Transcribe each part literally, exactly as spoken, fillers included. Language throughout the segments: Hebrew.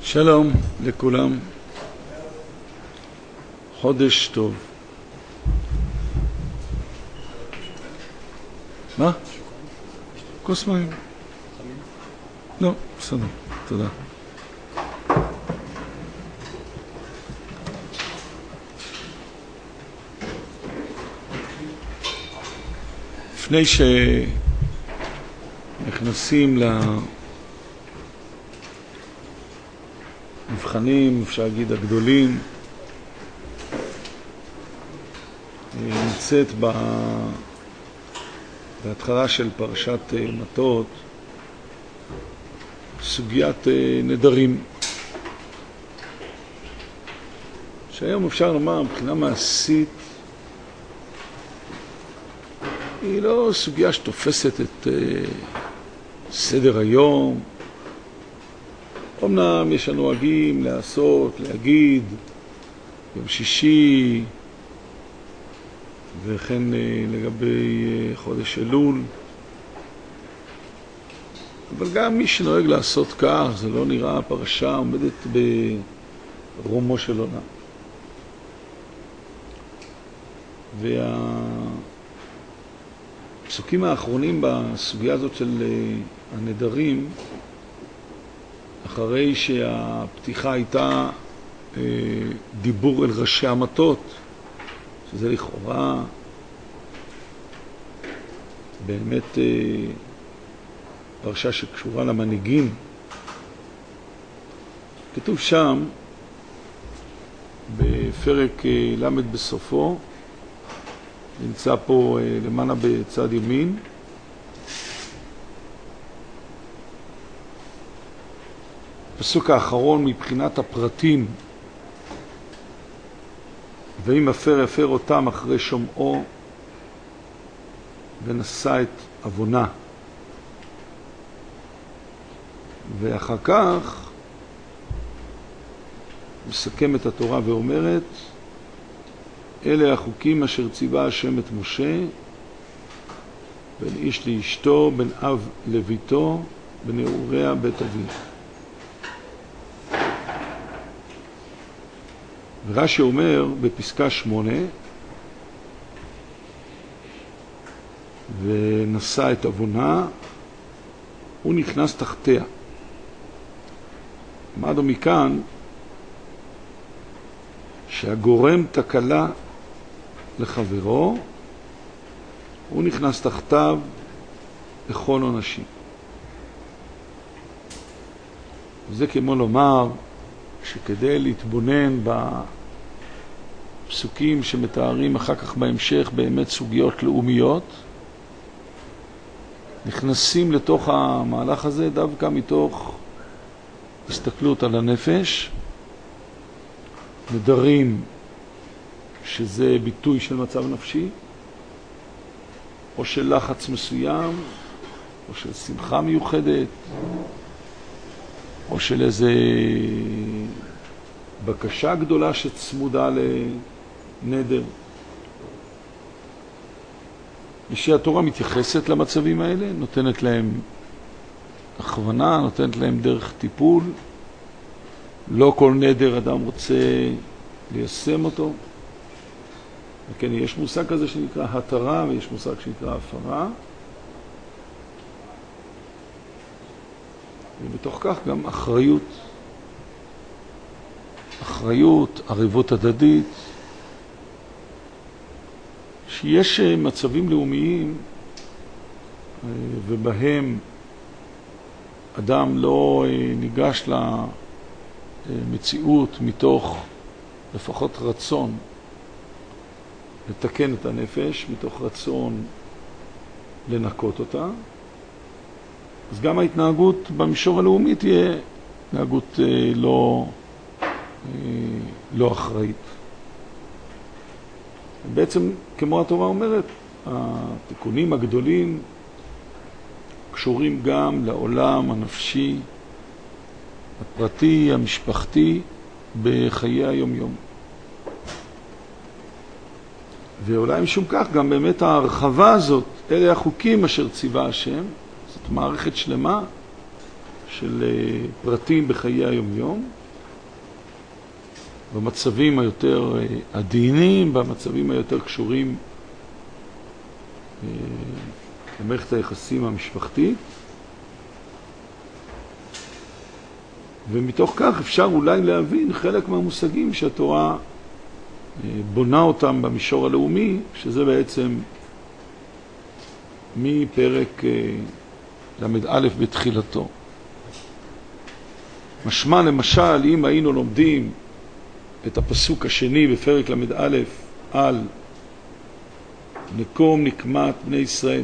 שלום לכולם, חודש טוב. מה? כוס מים? לא, בסדר, תודה. לפני שנכנסים למבחנים, אפשר להגיד הגדולים, נמצאת בהתחלה של פרשת מטות סוגיית נדרים, שהיום אפשר לומר מבחינה מעשית היא לא סוגיה שתופסת את uh, סדר היום. אמנם יש לנו נוהגים לעשות, להגיד, יום שישי, וכן uh, לגבי uh, חודש אלול. אבל גם מי שנוהג לעשות כך, זה לא נראה פרשה עומדת ברומו של עולם. וה... הפסוקים האחרונים בסוגיה הזאת של הנדרים, אחרי שהפתיחה הייתה דיבור אל ראשי המטות, שזה לכאורה באמת פרשה שקשורה למנהיגים, כתוב שם בפרק למד בסופו, נמצא פה למעלה בצד ימין, פסוק האחרון מבחינת הפרטים, ואם אפר אפר אותם אחרי שומעו ונשא את אבונה. ואחר כך מסכם את התורה ואומרת, אלה החוקים אשר ציווה השם את משה, בין איש לאשתו, בין אב לביתו, בנעוריה בית אביו. ורש"י אומר בפסקה שמונה, ונשא את אבונה, הוא נכנס תחתיה. למדנו מכאן שהגורם תקלה לחברו, הוא נכנס תחתיו לכל עונשים. זה כמו לומר שכדי להתבונן בפסוקים שמתארים אחר כך בהמשך באמת סוגיות לאומיות, נכנסים לתוך המהלך הזה דווקא מתוך הסתכלות על הנפש, נדרים שזה ביטוי של מצב נפשי, או של לחץ מסוים, או של שמחה מיוחדת, או של איזה בקשה גדולה שצמודה לנדר. ושהתורה מתייחסת למצבים האלה, נותנת להם הכוונה, נותנת להם דרך טיפול. לא כל נדר אדם רוצה ליישם אותו. וכן, יש מושג כזה שנקרא התרה, ויש מושג שנקרא הפרה. ובתוך כך גם אחריות. אחריות, ערבות הדדית. שיש מצבים לאומיים, ובהם אדם לא ניגש למציאות מתוך לפחות רצון לתקן את הנפש, מתוך רצון לנקות אותה, אז גם ההתנהגות במישור הלאומי תהיה התנהגות לא, לא אחראית. בעצם, כמו התורה אומרת, התיקונים הגדולים קשורים גם לעולם הנפשי, הפרטי, המשפחתי, בחיי היום-יום. ואולי משום כך גם באמת ההרחבה הזאת, אלה החוקים אשר ציווה השם, זאת מערכת שלמה של פרטים בחיי היום-יום, במצבים היותר עדינים, במצבים היותר קשורים למערכת היחסים המשפחתית. ומתוך כך אפשר אולי להבין חלק מהמושגים שהתורה בונה אותם במישור הלאומי, שזה בעצם מפרק למד א' בתחילתו. משמע למשל, אם היינו לומדים את הפסוק השני בפרק למד א' על נקום נקמת בני ישראל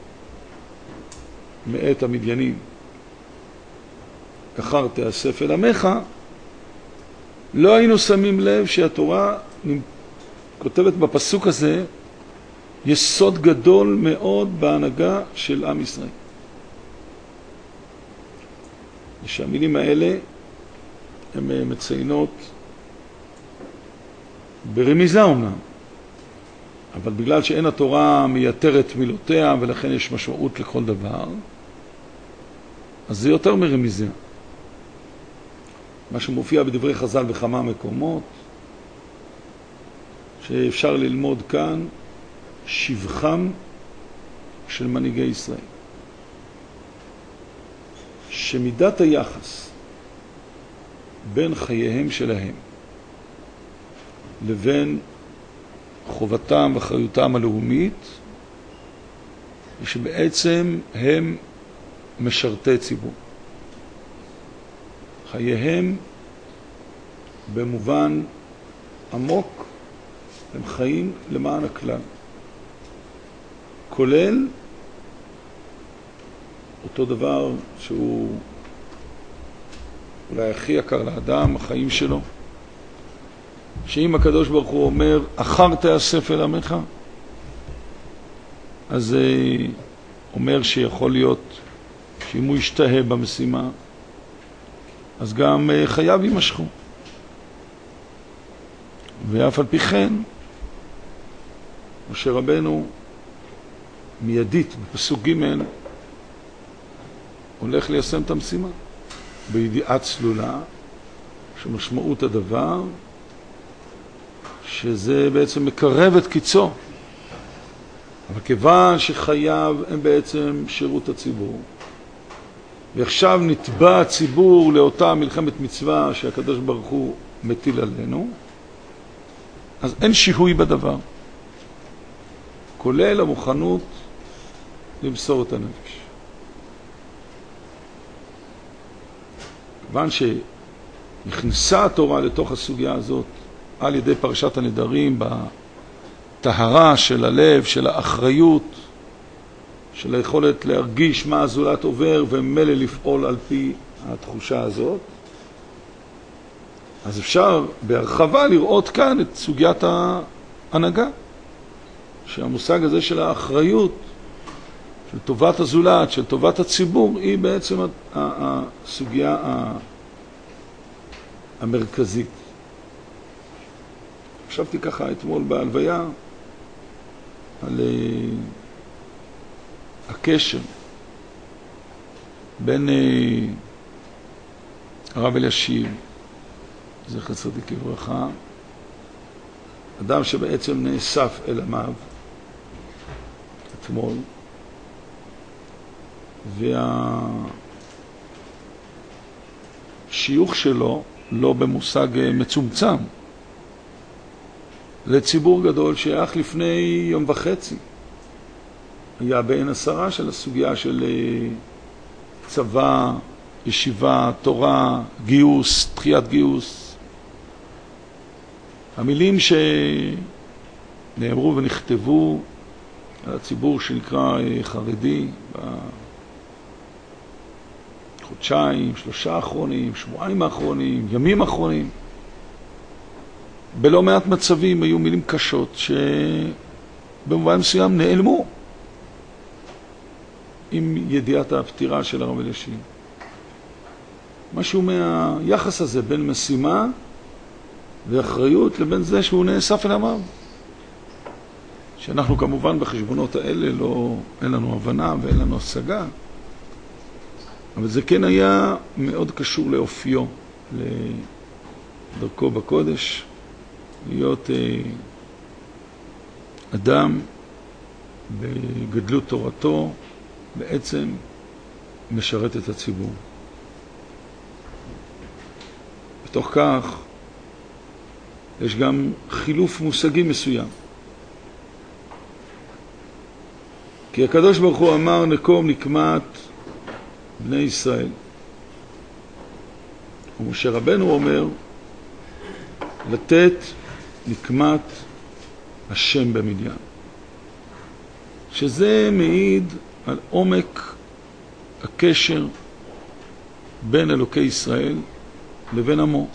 מאת המדיינים, אחר תאסף אל עמך, לא היינו שמים לב שהתורה כותבת בפסוק הזה יסוד גדול מאוד בהנהגה של עם ישראל. ושהמילים האלה הן מציינות ברמיזה אומנם, אבל בגלל שאין התורה מייתרת מילותיה ולכן יש משמעות לכל דבר, אז זה יותר מרמיזה. מה שמופיע בדברי חז"ל בכמה מקומות, שאפשר ללמוד כאן שבחם של מנהיגי ישראל. שמידת היחס בין חייהם שלהם לבין חובתם ואחריותם הלאומית, שבעצם הם משרתי ציבור. חייהם במובן עמוק הם חיים למען הכלל, כולל אותו דבר שהוא אולי הכי יקר לאדם, החיים שלו, שאם הקדוש ברוך הוא אומר אחר תאסף אל עמך, אז זה אומר שיכול להיות שאם הוא ישתהה במשימה אז גם חייו יימשכו. ואף על פי כן משה רבנו מיידית בפסוק ג' הולך ליישם את המשימה בידיעה צלולה שמשמעות הדבר שזה בעצם מקרב את קיצו, אבל כיוון שחייו הם בעצם שירות הציבור, ועכשיו נתבע הציבור לאותה מלחמת מצווה שהקדוש ברוך הוא מטיל עלינו, אז אין שיהוי בדבר, כולל המוכנות למסור את הנפש. כיוון שנכנסה התורה לתוך הסוגיה הזאת על ידי פרשת הנדרים בטהרה של הלב, של האחריות, של היכולת להרגיש מה הזולת עובר וממילא לפעול על פי התחושה הזאת, אז אפשר בהרחבה לראות כאן את סוגיית ההנהגה, שהמושג הזה של האחריות, של טובת הזולת, של טובת הציבור, היא בעצם הסוגיה המרכזית. חשבתי ככה אתמול בהלוויה על הקשר בין הרב אלישיב, זכר צדיק לברכה, אדם שבעצם נאסף אל עמיו אתמול, והשיוך שלו לא במושג מצומצם לציבור גדול שייך לפני יום וחצי היה בעין עשרה של הסוגיה של צבא, ישיבה, תורה, גיוס, תחיית גיוס. המילים שנאמרו ונכתבו על הציבור שנקרא חרדי בחודשיים, שלושה האחרונים, שבועיים האחרונים, ימים האחרונים, בלא מעט מצבים היו מילים קשות שבמובן מסוים נעלמו עם ידיעת הפטירה של הרב אלישיב. משהו מהיחס הזה בין משימה ואחריות לבין זה שהוא נאסף אל עמיו, שאנחנו כמובן בחשבונות האלה לא, אין לנו הבנה ואין לנו השגה, אבל זה כן היה מאוד קשור לאופיו, דרכו בקודש, להיות אה, אדם בגדלות תורתו, בעצם משרת את הציבור. בתוך כך יש גם חילוף מושגים מסוים. כי הקדוש ברוך הוא אמר נקום נקמת בני ישראל. ומשה רבנו אומר לתת נקמת השם במדיין. שזה מעיד על עומק הקשר בין אלוקי ישראל לבין עמו.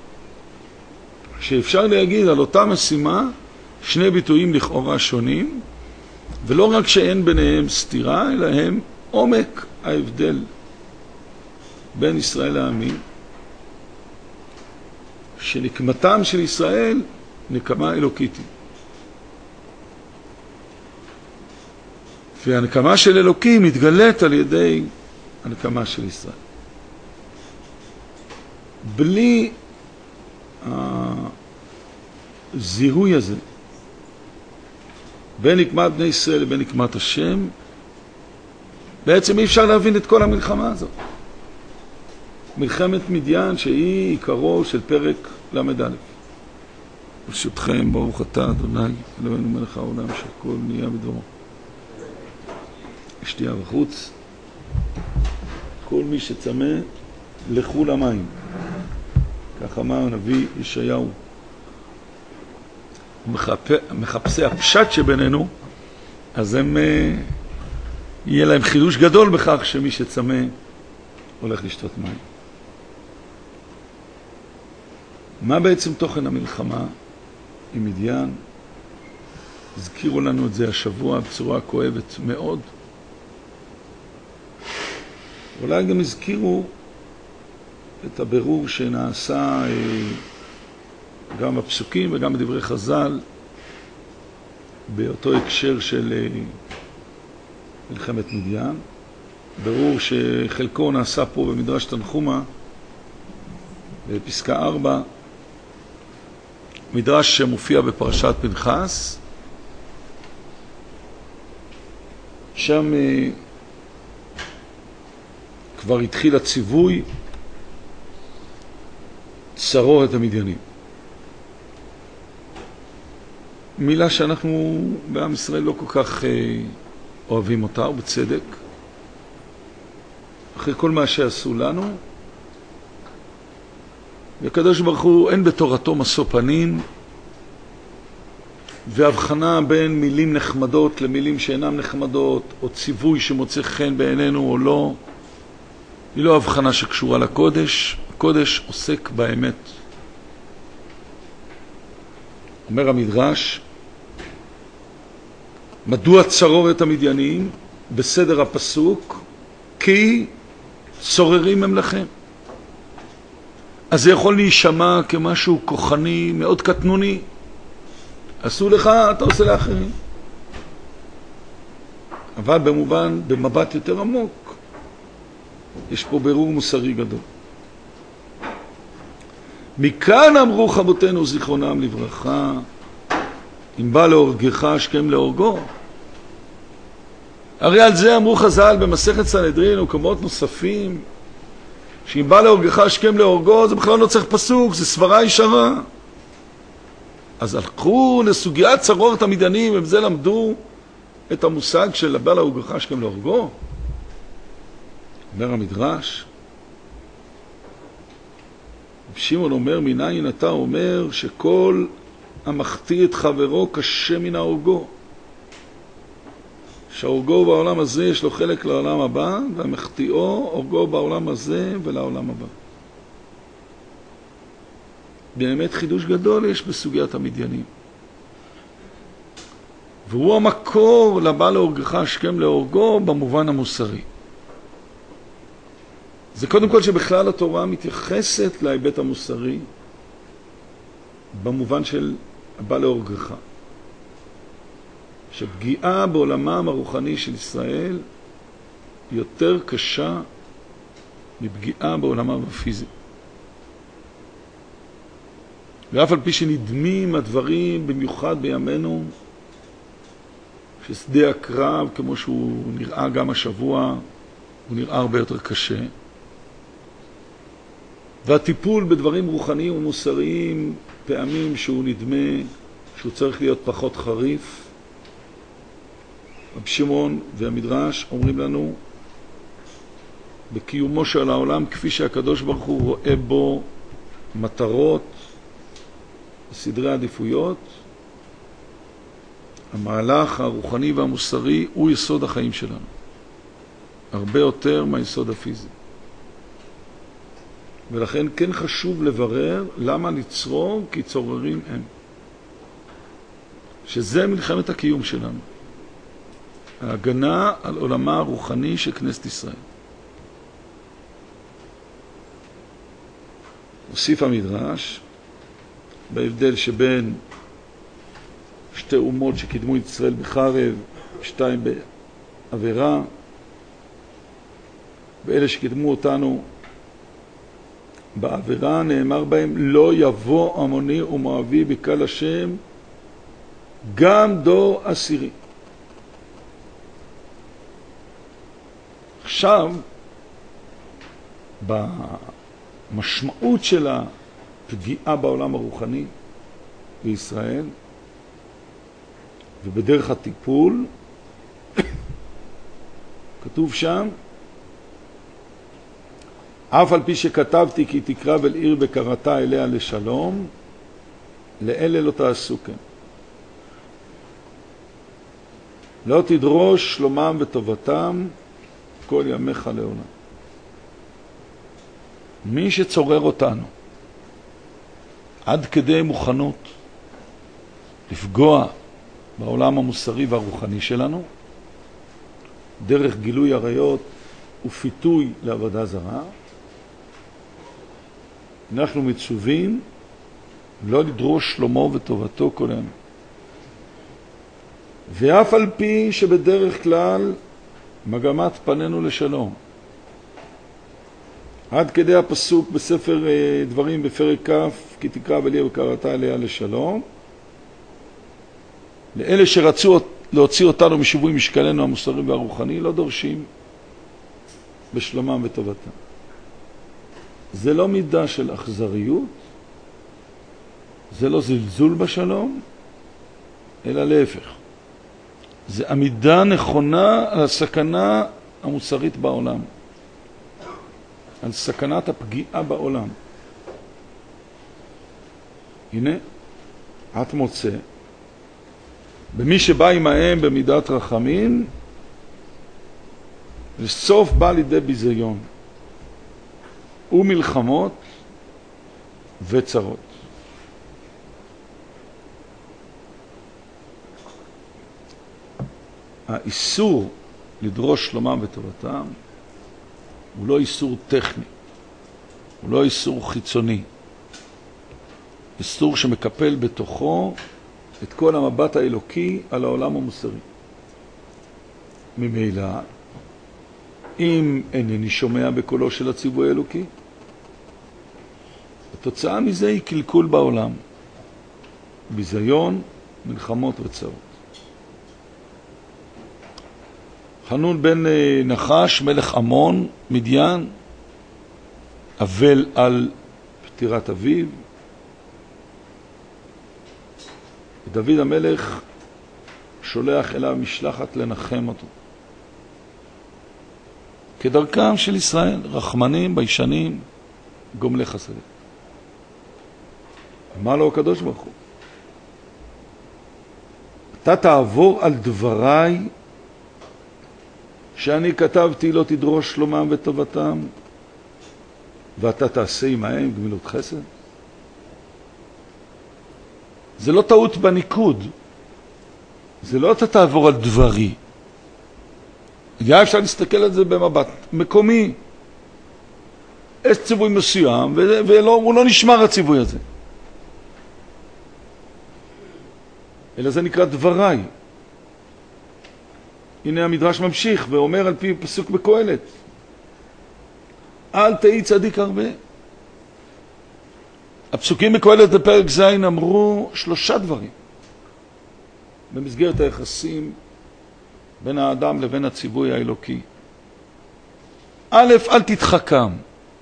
שאפשר להגיד על אותה משימה שני ביטויים לכאורה שונים, ולא רק שאין ביניהם סתירה, אלא הם עומק ההבדל בין ישראל לעמים. שנקמתם של ישראל נקמה אלוקית. והנקמה של אלוקים מתגלית על ידי הנקמה של ישראל. בלי הזיהוי הזה בין נקמת בני ישראל לבין נקמת השם, בעצם אי אפשר להבין את כל המלחמה הזאת. מלחמת מדיין שהיא עיקרו של פרק למד א'. ברשותכם, ברוך אתה אדוני אלוהינו מלך העולם שהכל נהיה בדברו. שתייה בחוץ, כל מי שצמא לכו למים, כך אמר הנביא ישעיהו. מחפשי הפשט שבינינו, אז הם יהיה להם חידוש גדול בכך שמי שצמא הולך לשתות מים. מה בעצם תוכן המלחמה עם מדיין? הזכירו לנו את זה השבוע בצורה כואבת מאוד. אולי גם הזכירו את הבירור שנעשה גם בפסוקים וגם בדברי חז"ל באותו הקשר של מלחמת מדיין. בירור שחלקו נעשה פה במדרש תנחומה בפסקה ארבע, מדרש שמופיע בפרשת פנחס. שם כבר התחיל הציווי צרור את המדיינים. מילה שאנחנו בעם ישראל לא כל כך אוהבים אותה, ובצדק. אחרי כל מה שעשו לנו, והקדוש ברוך הוא אין בתורתו משוא פנים, והבחנה בין מילים נחמדות למילים שאינם נחמדות, או ציווי שמוצא חן בעינינו או לא, היא לא הבחנה שקשורה לקודש. הקודש עוסק באמת. אומר המדרש, מדוע צרור את המדיינים? בסדר הפסוק, כי צוררים הם לכם. אז זה יכול להישמע כמשהו כוחני, מאוד קטנוני. עשו לך, אתה עושה לאחרים. אבל במובן, במבט יותר עמוק, יש פה ברור מוסרי גדול. מכאן אמרו חבותינו זיכרונם לברכה, אם בא להורגך השכם להורגו. הרי על זה אמרו חז"ל במסכת סנהדרין ומקומות נוספים, שאם בא להורגך השכם להורגו, זה בכלל לא צריך פסוק, זה סברה ישרה. אז הלכו לסוגיית צרורת המדיינים, ובזה למדו את המושג של בא להורגך השכם להורגו. אומר המדרש, שמעון אומר, מניין אתה אומר שכל המחטיא את חברו קשה מן ההורגו. שההורגו בעולם הזה יש לו חלק לעולם הבא, והמחטיאו הורגו בעולם הזה ולעולם הבא. באמת חידוש גדול יש בסוגיית המדיינים. והוא המקור לבא להורגך השכם להורגו במובן המוסרי. זה קודם כל שבכלל התורה מתייחסת להיבט המוסרי במובן של הבא להורגך. שפגיעה בעולמם הרוחני של ישראל יותר קשה מפגיעה בעולמם הפיזי. ואף על פי שנדמים הדברים, במיוחד בימינו, ששדה הקרב, כמו שהוא נראה גם השבוע, הוא נראה הרבה יותר קשה. והטיפול בדברים רוחניים ומוסריים, פעמים שהוא נדמה שהוא צריך להיות פחות חריף. רבי שמעון והמדרש אומרים לנו, בקיומו של העולם, כפי שהקדוש ברוך הוא רואה בו מטרות, סדרי עדיפויות, המהלך הרוחני והמוסרי הוא יסוד החיים שלנו. הרבה יותר מהיסוד הפיזי. ולכן כן חשוב לברר למה לצרור, כי צוררים הם. שזה מלחמת הקיום שלנו. ההגנה על עולמה הרוחני של כנסת ישראל. הוסיף המדרש, בהבדל שבין שתי אומות שקידמו את ישראל בחרב, שתיים בעבירה, ואלה שקידמו אותנו בעבירה, נאמר בהם, לא יבוא עמוני ומואבי בקהל השם, גם דור עשירי. עכשיו, במשמעות של הפגיעה בעולם הרוחני בישראל, ובדרך הטיפול, כתוב שם, אף על פי שכתבתי כי תקרב אל עיר וקראתה אליה לשלום, לאלה לא תעשו כן. לא תדרוש שלומם וטובתם כל ימיך לעולם. מי שצורר אותנו עד כדי מוכנות לפגוע בעולם המוסרי והרוחני שלנו, דרך גילוי עריות ופיתוי לעבודה זרה, אנחנו מצווים לא לדרוש שלומו וטובתו כל יום. ואף על פי שבדרך כלל מגמת פנינו לשלום. עד כדי הפסוק בספר דברים בפרק כ' כי תקרב אליה וקראתה אליה לשלום. לאלה שרצו להוציא אותנו משיווי משקלנו המוסרי והרוחני לא דורשים בשלומם וטובתם. זה לא מידה של אכזריות, זה לא זלזול בשלום, אלא להפך. זה עמידה נכונה על הסכנה המוסרית בעולם, על סכנת הפגיעה בעולם. הנה, את מוצא, במי שבא עמהם במידת רחמים, לסוף בא לידי ביזיון, ומלחמות וצרות. האיסור לדרוש שלומם וטובתם הוא לא איסור טכני, הוא לא איסור חיצוני, איסור שמקפל בתוכו את כל המבט האלוקי על העולם המוסרי. ממילא, אם אינני שומע בקולו של הציווי האלוקי, התוצאה מזה היא קלקול בעולם, ביזיון, מלחמות וצרות. חנון בן נחש, מלך עמון, מדיין, אבל על פטירת אביו. דוד המלך שולח אליו משלחת לנחם אותו. כדרכם של ישראל, רחמנים, ביישנים, גומלי חסדים. אמר לו הקדוש ברוך הוא, אתה תעבור על דבריי שאני כתבתי לא תדרוש שלומם וטובתם, ואתה תעשה עמהם גמילות חסד? זה לא טעות בניקוד, זה לא אתה תעבור על דברי. היה אפשר להסתכל על זה במבט מקומי. יש ציווי מסוים, והוא לא נשמר הציווי הזה. אלא זה נקרא דבריי. הנה המדרש ממשיך ואומר על פי פסוק בקהלת, אל תהי צדיק הרבה. הפסוקים בקהלת בפרק ז' אמרו שלושה דברים במסגרת היחסים בין האדם לבין הציווי האלוקי. א', אל תתחכם.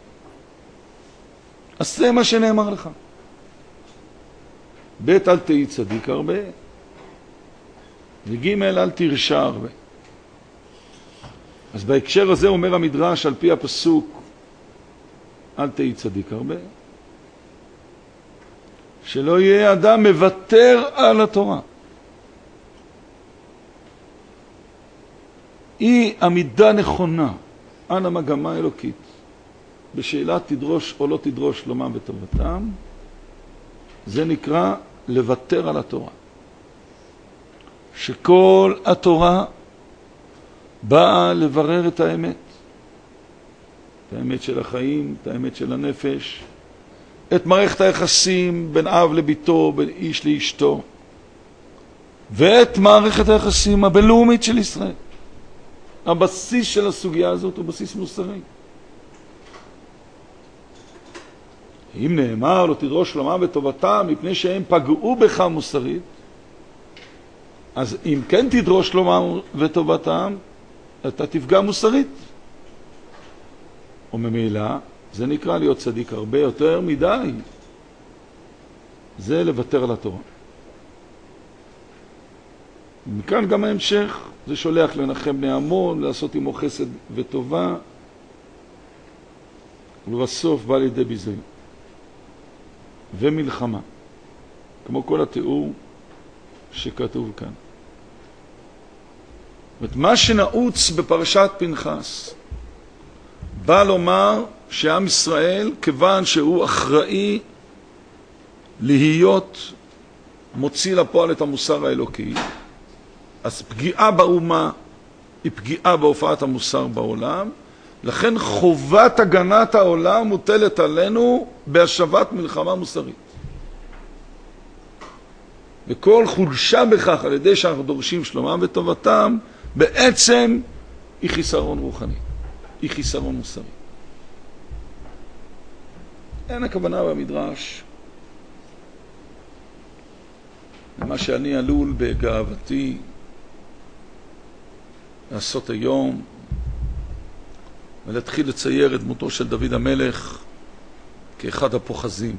אז זה מה שנאמר לך. ב', אל תהי צדיק הרבה. וג', אל תרשע הרבה. אז בהקשר הזה אומר המדרש על פי הפסוק, אל תהי צדיק הרבה. שלא יהיה אדם מוותר על התורה. היא עמידה נכונה על המגמה האלוקית. בשאלה תדרוש או לא תדרוש שלומם וטובתם, זה נקרא לוותר על התורה. שכל התורה באה לברר את האמת. את האמת של החיים, את האמת של הנפש, את מערכת היחסים בין אב לביתו, בין איש לאשתו, ואת מערכת היחסים הבינלאומית של ישראל. הבסיס של הסוגיה הזאת הוא בסיס מוסרי. אם נאמר לא תדרוש שלומם וטובתם מפני שהם פגעו בך מוסרית, אז אם כן תדרוש שלומם וטובתם, אתה תפגע מוסרית. וממילא זה נקרא להיות צדיק הרבה יותר מדי. זה לוותר על התורה. מכאן גם ההמשך, זה שולח לנחם בני עמון, לעשות עמו חסד וטובה, ולבסוף בא לידי ביזיון ומלחמה, כמו כל התיאור שכתוב כאן. ואת מה שנעוץ בפרשת פנחס בא לומר שעם ישראל, כיוון שהוא אחראי להיות מוציא לפועל את המוסר האלוקי, אז פגיעה באומה היא פגיעה בהופעת המוסר בעולם, לכן חובת הגנת העולם מוטלת עלינו בהשבת מלחמה מוסרית. וכל חולשה בכך על ידי שאנחנו דורשים שלומם וטובתם, בעצם היא חיסרון רוחני, היא חיסרון מוסרי. אין הכוונה במדרש למה שאני עלול בגאוותי לעשות היום ולהתחיל לצייר את דמותו של דוד המלך כאחד הפוחזים,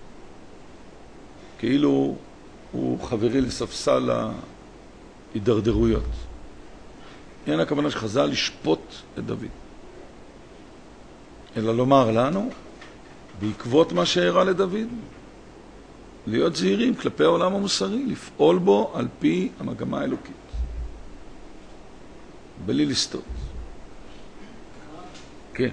כאילו הוא חברי לספסל ההידרדרויות. אין הכוונה שחז"ל לשפוט את דוד, אלא לומר לנו בעקבות מה שהראה לדוד להיות זהירים כלפי העולם המוסרי, לפעול בו על פי המגמה האלוקית בלי לסטות. כן.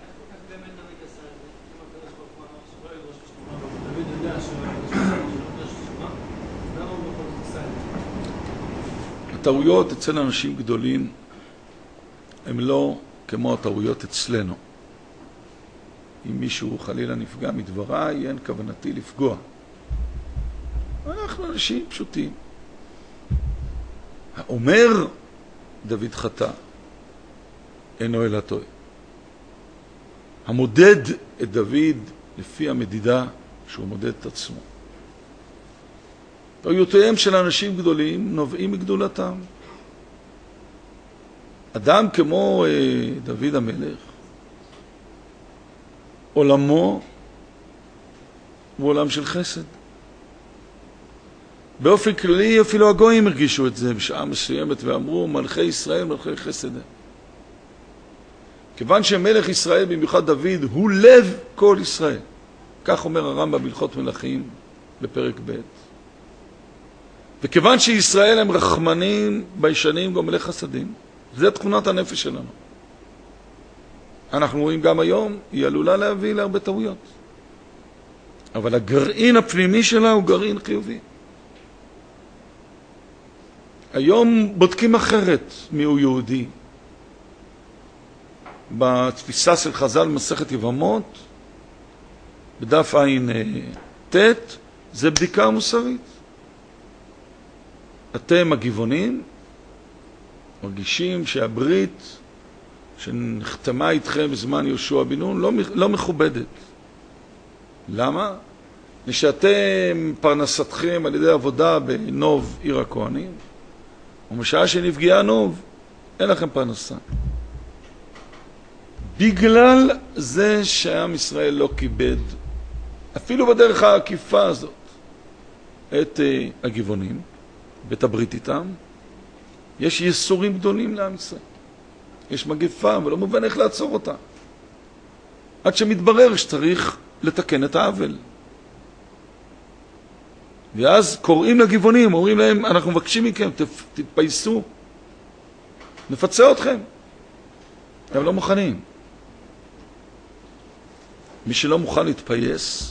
הטעויות אצל אנשים גדולים הם לא כמו הטעויות אצלנו. אם מישהו חלילה נפגע מדבריי, אין כוונתי לפגוע. אנחנו אנשים פשוטים. האומר דוד חטא, אינו אלא טועה. המודד את דוד לפי המדידה שהוא מודד את עצמו. טעויותיהם של אנשים גדולים נובעים מגדולתם. אדם כמו אה, דוד המלך, עולמו הוא עולם של חסד. באופן כללי אפילו הגויים הרגישו את זה בשעה מסוימת ואמרו מלכי ישראל מלכי חסד. כיוון שמלך ישראל במיוחד דוד הוא לב כל ישראל. כך אומר הרמב"ם בהלכות מלכים בפרק ב'. וכיוון שישראל הם רחמנים, ביישנים, גומלי חסדים, זה תכונת הנפש שלנו. אנחנו רואים גם היום, היא עלולה להביא להרבה טעויות. אבל הגרעין הפנימי שלה הוא גרעין חיובי. היום בודקים אחרת מיהו יהודי. בתפיסה של חז"ל מסכת יבמות, בדף עין ת', זה בדיקה מוסרית. אתם הגבעונים מרגישים שהברית שנחתמה איתכם בזמן יהושע בן נון לא, לא מכובדת. למה? נשאתם פרנסתכם על ידי עבודה בנוב עיר הכהנים, ומשעה שנפגעה נוב, אין לכם פרנסה. בגלל זה שעם ישראל לא כיבד, אפילו בדרך העקיפה הזאת, את uh, הגבעונים, ואת הברית איתם, יש יסורים גדולים לעם ישראל. יש מגפה, ולא מובן איך לעצור אותה. עד שמתברר שצריך לתקן את העוול. ואז קוראים לגבעונים, אומרים להם, אנחנו מבקשים מכם, תתפייסו, נפצה אתכם. הם לא מוכנים. מי שלא מוכן להתפייס,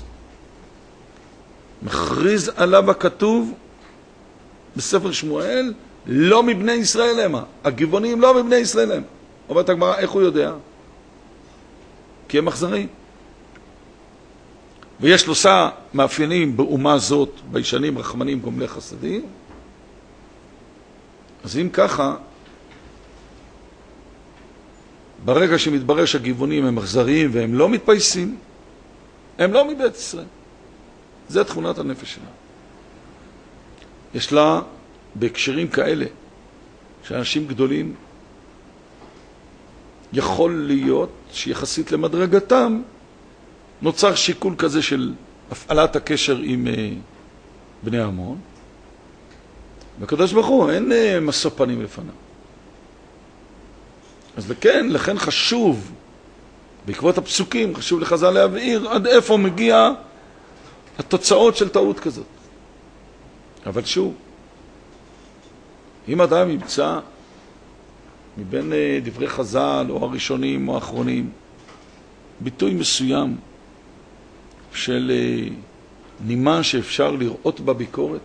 מכריז עליו הכתוב בספר שמואל, לא מבני ישראל המה. הגבעונים לא מבני ישראל הם. אומרת הגמרא, איך הוא יודע? כי הם אכזרים. ויש שלושה מאפיינים באומה זאת, בישנים, רחמנים, גומלי חסדים. אז אם ככה, ברגע שמתברר שהגבעונים הם אכזריים והם לא מתפייסים, הם לא מבית ישראל. זה תכונת הנפש שלה. יש לה בהקשרים כאלה, שאנשים גדולים, יכול להיות שיחסית למדרגתם, נוצר שיקול כזה של הפעלת הקשר עם בני עמון, והקדוש ברוך הוא, אין משוא פנים לפניו. אז לכן, לכן חשוב, בעקבות הפסוקים, חשוב לחז"ל להבהיר עד איפה מגיע התוצאות של טעות כזאת. אבל שוב, אם אדם ימצא מבין דברי חז"ל או הראשונים או האחרונים ביטוי מסוים של נימה שאפשר לראות בביקורת,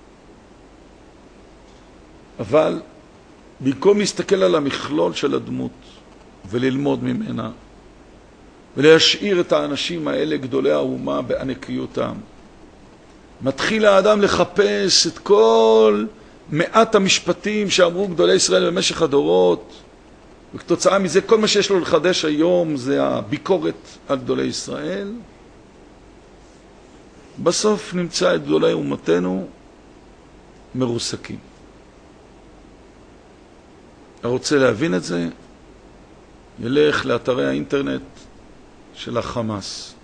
אבל במקום להסתכל על המכלול של הדמות וללמוד ממנה ולהשאיר את האנשים האלה גדולי האומה בענקיותם, מתחיל האדם לחפש את כל מעט המשפטים שאמרו גדולי ישראל במשך הדורות, וכתוצאה מזה כל מה שיש לו לחדש היום זה הביקורת על גדולי ישראל. בסוף נמצא את גדולי אומתנו מרוסקים. הרוצה להבין את זה, ילך לאתרי האינטרנט של החמאס.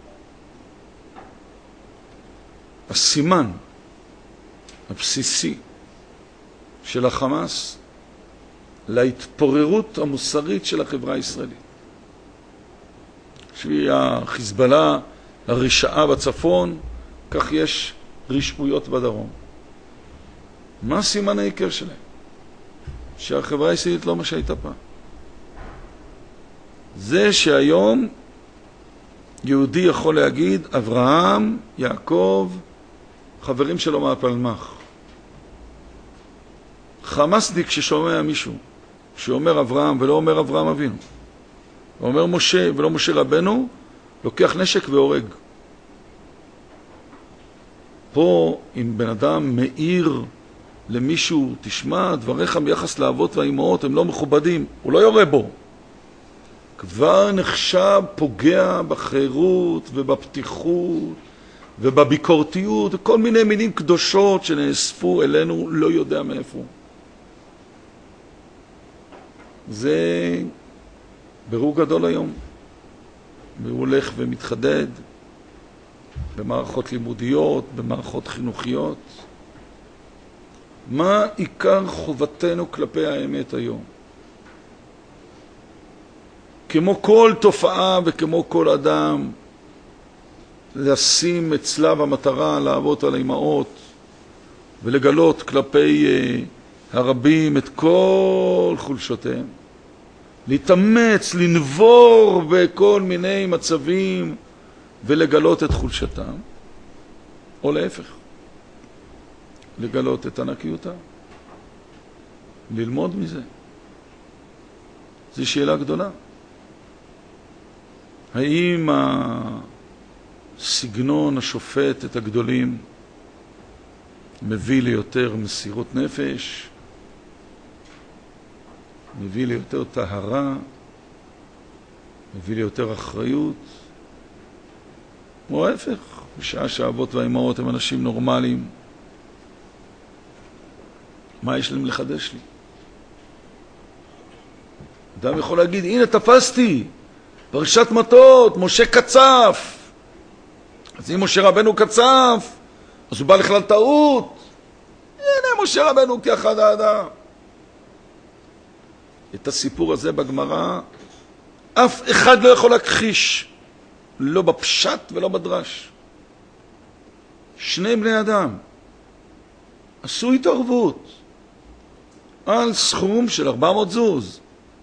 הסימן הבסיסי של החמאס להתפוררות המוסרית של החברה הישראלית. שהיא החיזבאללה, הרשעה בצפון, כך יש רשעויות בדרום. מה סימן העיקר שלהם? שהחברה הישראלית לא מה שהייתה פעם. זה שהיום יהודי יכול להגיד אברהם, יעקב, חברים שלו מהפלמ"ח. חמאסניק ששומע מישהו שאומר אברהם ולא אומר אברהם אבינו, ואומר משה ולא משה רבנו, לוקח נשק והורג. פה אם בן אדם מאיר למישהו, תשמע, דבריך ביחס לאבות והאימהות הם לא מכובדים, הוא לא יורה בו. כבר נחשב פוגע בחירות ובפתיחות ובביקורתיות וכל מיני מילים קדושות שנאספו אלינו לא יודע מאיפה. זה ברור גדול היום. והוא הולך ומתחדד במערכות לימודיות, במערכות חינוכיות. מה עיקר חובתנו כלפי האמת היום? כמו כל תופעה וכמו כל אדם, לשים את צלב המטרה לאבות על האימהות ולגלות כלפי uh, הרבים את כל חולשותיהם. להתאמץ, לנבור בכל מיני מצבים ולגלות את חולשתם, או להפך, לגלות את ענקיותם. ללמוד מזה. זו שאלה גדולה. האם הסגנון השופט את הגדולים מביא ליותר מסירות נפש, מביא ליותר טהרה, מביא ליותר אחריות, או ההפך, בשעה שהאבות והאימהות הם אנשים נורמליים, מה יש להם לחדש לי? אדם יכול להגיד, הנה תפסתי, פרשת מטות, משה קצף. אז אם משה רבנו קצף, אז הוא בא לכלל טעות. הנה משה רבנו כאחד האדם. את הסיפור הזה בגמרא, אף אחד לא יכול להכחיש, לא בפשט ולא בדרש. שני בני אדם עשו התערבות על סכום של ארבע מאות זוז.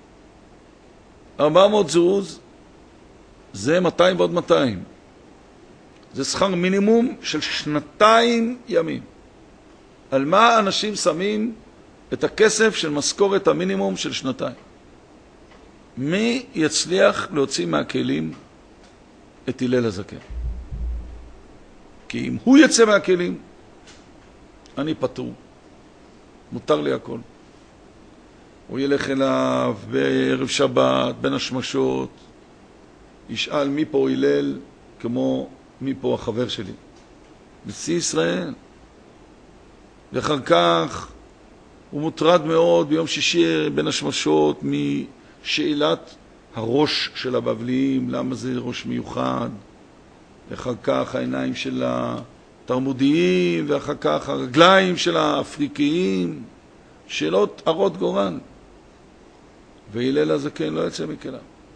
ארבע מאות זוז זה מאתיים ועוד מאתיים. זה שכר מינימום של שנתיים ימים. על מה אנשים שמים את הכסף של משכורת המינימום של שנתיים? מי יצליח להוציא מהכלים את הלל הזקן? כי אם הוא יצא מהכלים, אני פטור. מותר לי הכל. הוא ילך אליו בערב שבת, בין השמשות, ישאל מי פה הלל כמו מי פה החבר שלי. נשיא ישראל. ואחר כך הוא מוטרד מאוד ביום שישי בין השמשות משאלת הראש של הבבליים, למה זה ראש מיוחד, ואחר כך העיניים של התרמודיים, ואחר כך הרגליים של האפריקיים, שאלות הרות גורל. והלל הזקן לא יצא מכליו.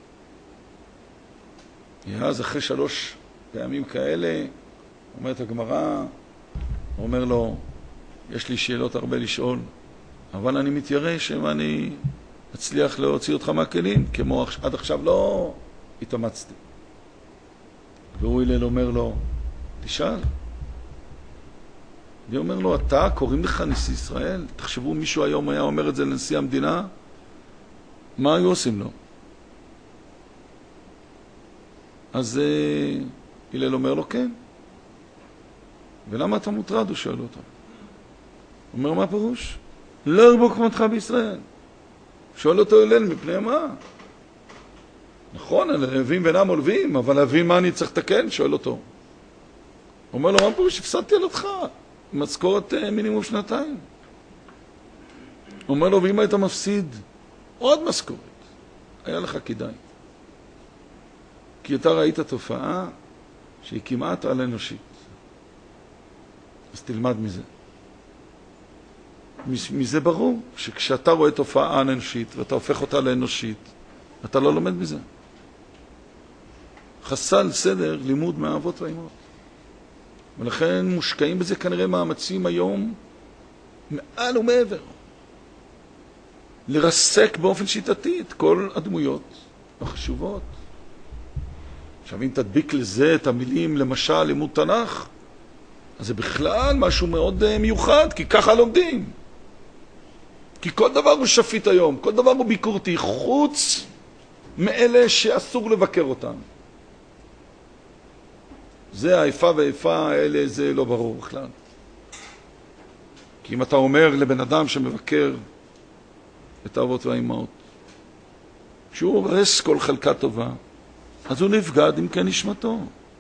אז אחרי שלוש פעמים כאלה, אומרת הגמרא, אומר לו, יש לי שאלות הרבה לשאול, אבל אני מתיירא שאני אצליח להוציא אותך מהכלים, כמו עד עכשיו לא התאמצתי. והוא הלל אומר לו, תשאל. ואומר לו, אתה קוראים לך נשיא ישראל? תחשבו, מישהו היום היה אומר את זה לנשיא המדינה, מה היו עושים לו? אז הלל אומר לו, כן. ולמה אתה מוטרד? הוא שואל אותו. הוא אומר, מה פירוש? לא ירבו כמותך בישראל. שואל אותו הלל, מפני מה? נכון, הלווים ואינם עולבים, אבל להבין מה אני צריך לתקן? שואל אותו. הוא אומר לו, מה פירוש? הפסדתי על אותך. משכורת מינימום שנתיים. הוא אומר לו, ואם היית מפסיד עוד משכורת, היה לך כדאי. כי אתה ראית תופעה שהיא כמעט על אנושית. אז תלמד מזה. מזה ברור שכשאתה רואה תופעה אנושית ואתה הופך אותה לאנושית, אתה לא לומד מזה. חסל סדר לימוד מהאבות והאימהות. ולכן מושקעים בזה כנראה מאמצים היום מעל ומעבר. לרסק באופן שיטתי את כל הדמויות החשובות. עכשיו אם תדביק לזה את המילים למשל לימוד תנ"ך, אז זה בכלל משהו מאוד מיוחד, כי ככה לומדים. כי כל דבר הוא שפיט היום, כל דבר הוא ביקורתי, חוץ מאלה שאסור לבקר אותם. זה האיפה ואיפה האלה, זה לא ברור בכלל. כי אם אתה אומר לבן אדם שמבקר את האבות והאימהות, שהוא הורס כל חלקה טובה, אז הוא נפגד אם כן נשמתו.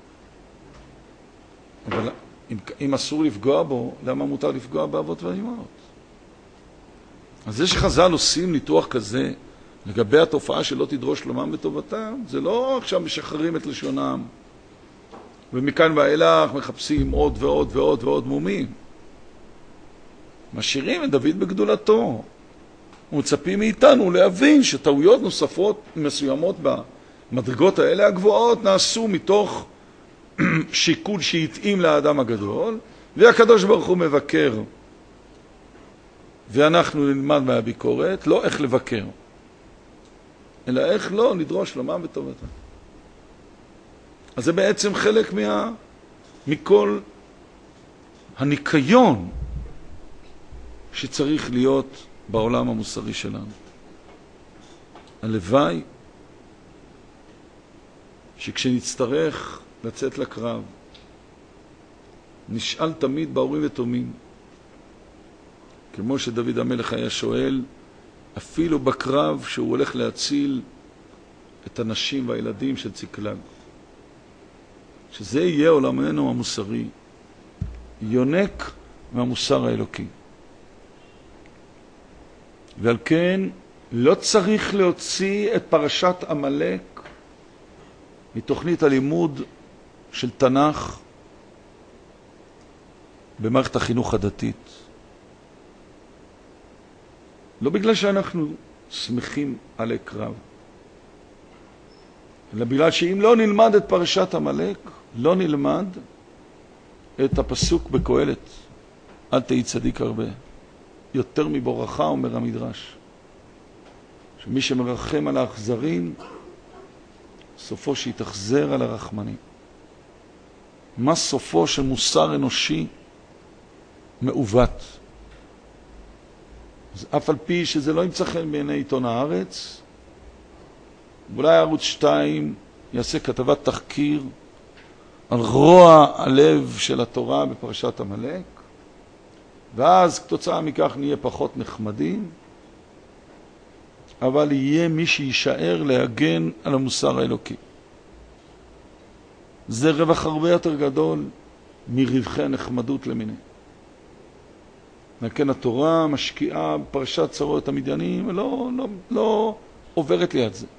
אבל אם, אם אסור לפגוע בו, למה מותר לפגוע באבות והאימהות? אז זה שחז"ל עושים ניתוח כזה לגבי התופעה שלא תדרוש שלומם וטובתם, זה לא עכשיו משחררים את לשונם ומכאן ואילך מחפשים עוד ועוד ועוד ועוד מומים. משאירים את דוד בגדולתו. ומצפים מאיתנו להבין שטעויות נוספות מסוימות במדרגות האלה הגבוהות נעשו מתוך שיקול שהתאים לאדם הגדול, והקדוש ברוך הוא מבקר. ואנחנו נלמד מהביקורת, לא איך לבקר, אלא איך לא לדרוש שלומם וטובתם. אז זה בעצם חלק מה, מכל הניקיון שצריך להיות בעולם המוסרי שלנו. הלוואי שכשנצטרך לצאת לקרב, נשאל תמיד בהורים ותומים, כמו שדוד המלך היה שואל, אפילו בקרב שהוא הולך להציל את הנשים והילדים של ציקלג. שזה יהיה עולמנו המוסרי, יונק מהמוסר האלוקי. ועל כן לא צריך להוציא את פרשת עמלק מתוכנית הלימוד של תנ"ך במערכת החינוך הדתית. לא בגלל שאנחנו שמחים על הקרב, אלא בגלל שאם לא נלמד את פרשת עמלק, לא נלמד את הפסוק בקהלת, אל תהי צדיק הרבה, יותר מבורכה אומר המדרש, שמי שמרחם על האכזרים, סופו שיתאכזר על הרחמנים. מה סופו של מוסר אנושי מעוות? אז אף על פי שזה לא ימצא חן בעיני עיתון הארץ, אולי ערוץ שתיים יעשה כתבת תחקיר על רוע הלב של התורה בפרשת עמלק, ואז כתוצאה מכך נהיה פחות נחמדים, אבל יהיה מי שישאר להגן על המוסר האלוקי. זה רווח הרבה יותר גדול מרווחי הנחמדות למיני. לכן התורה משקיעה בפרשת צרות המדיינים, לא, לא, לא עוברת ליד זה.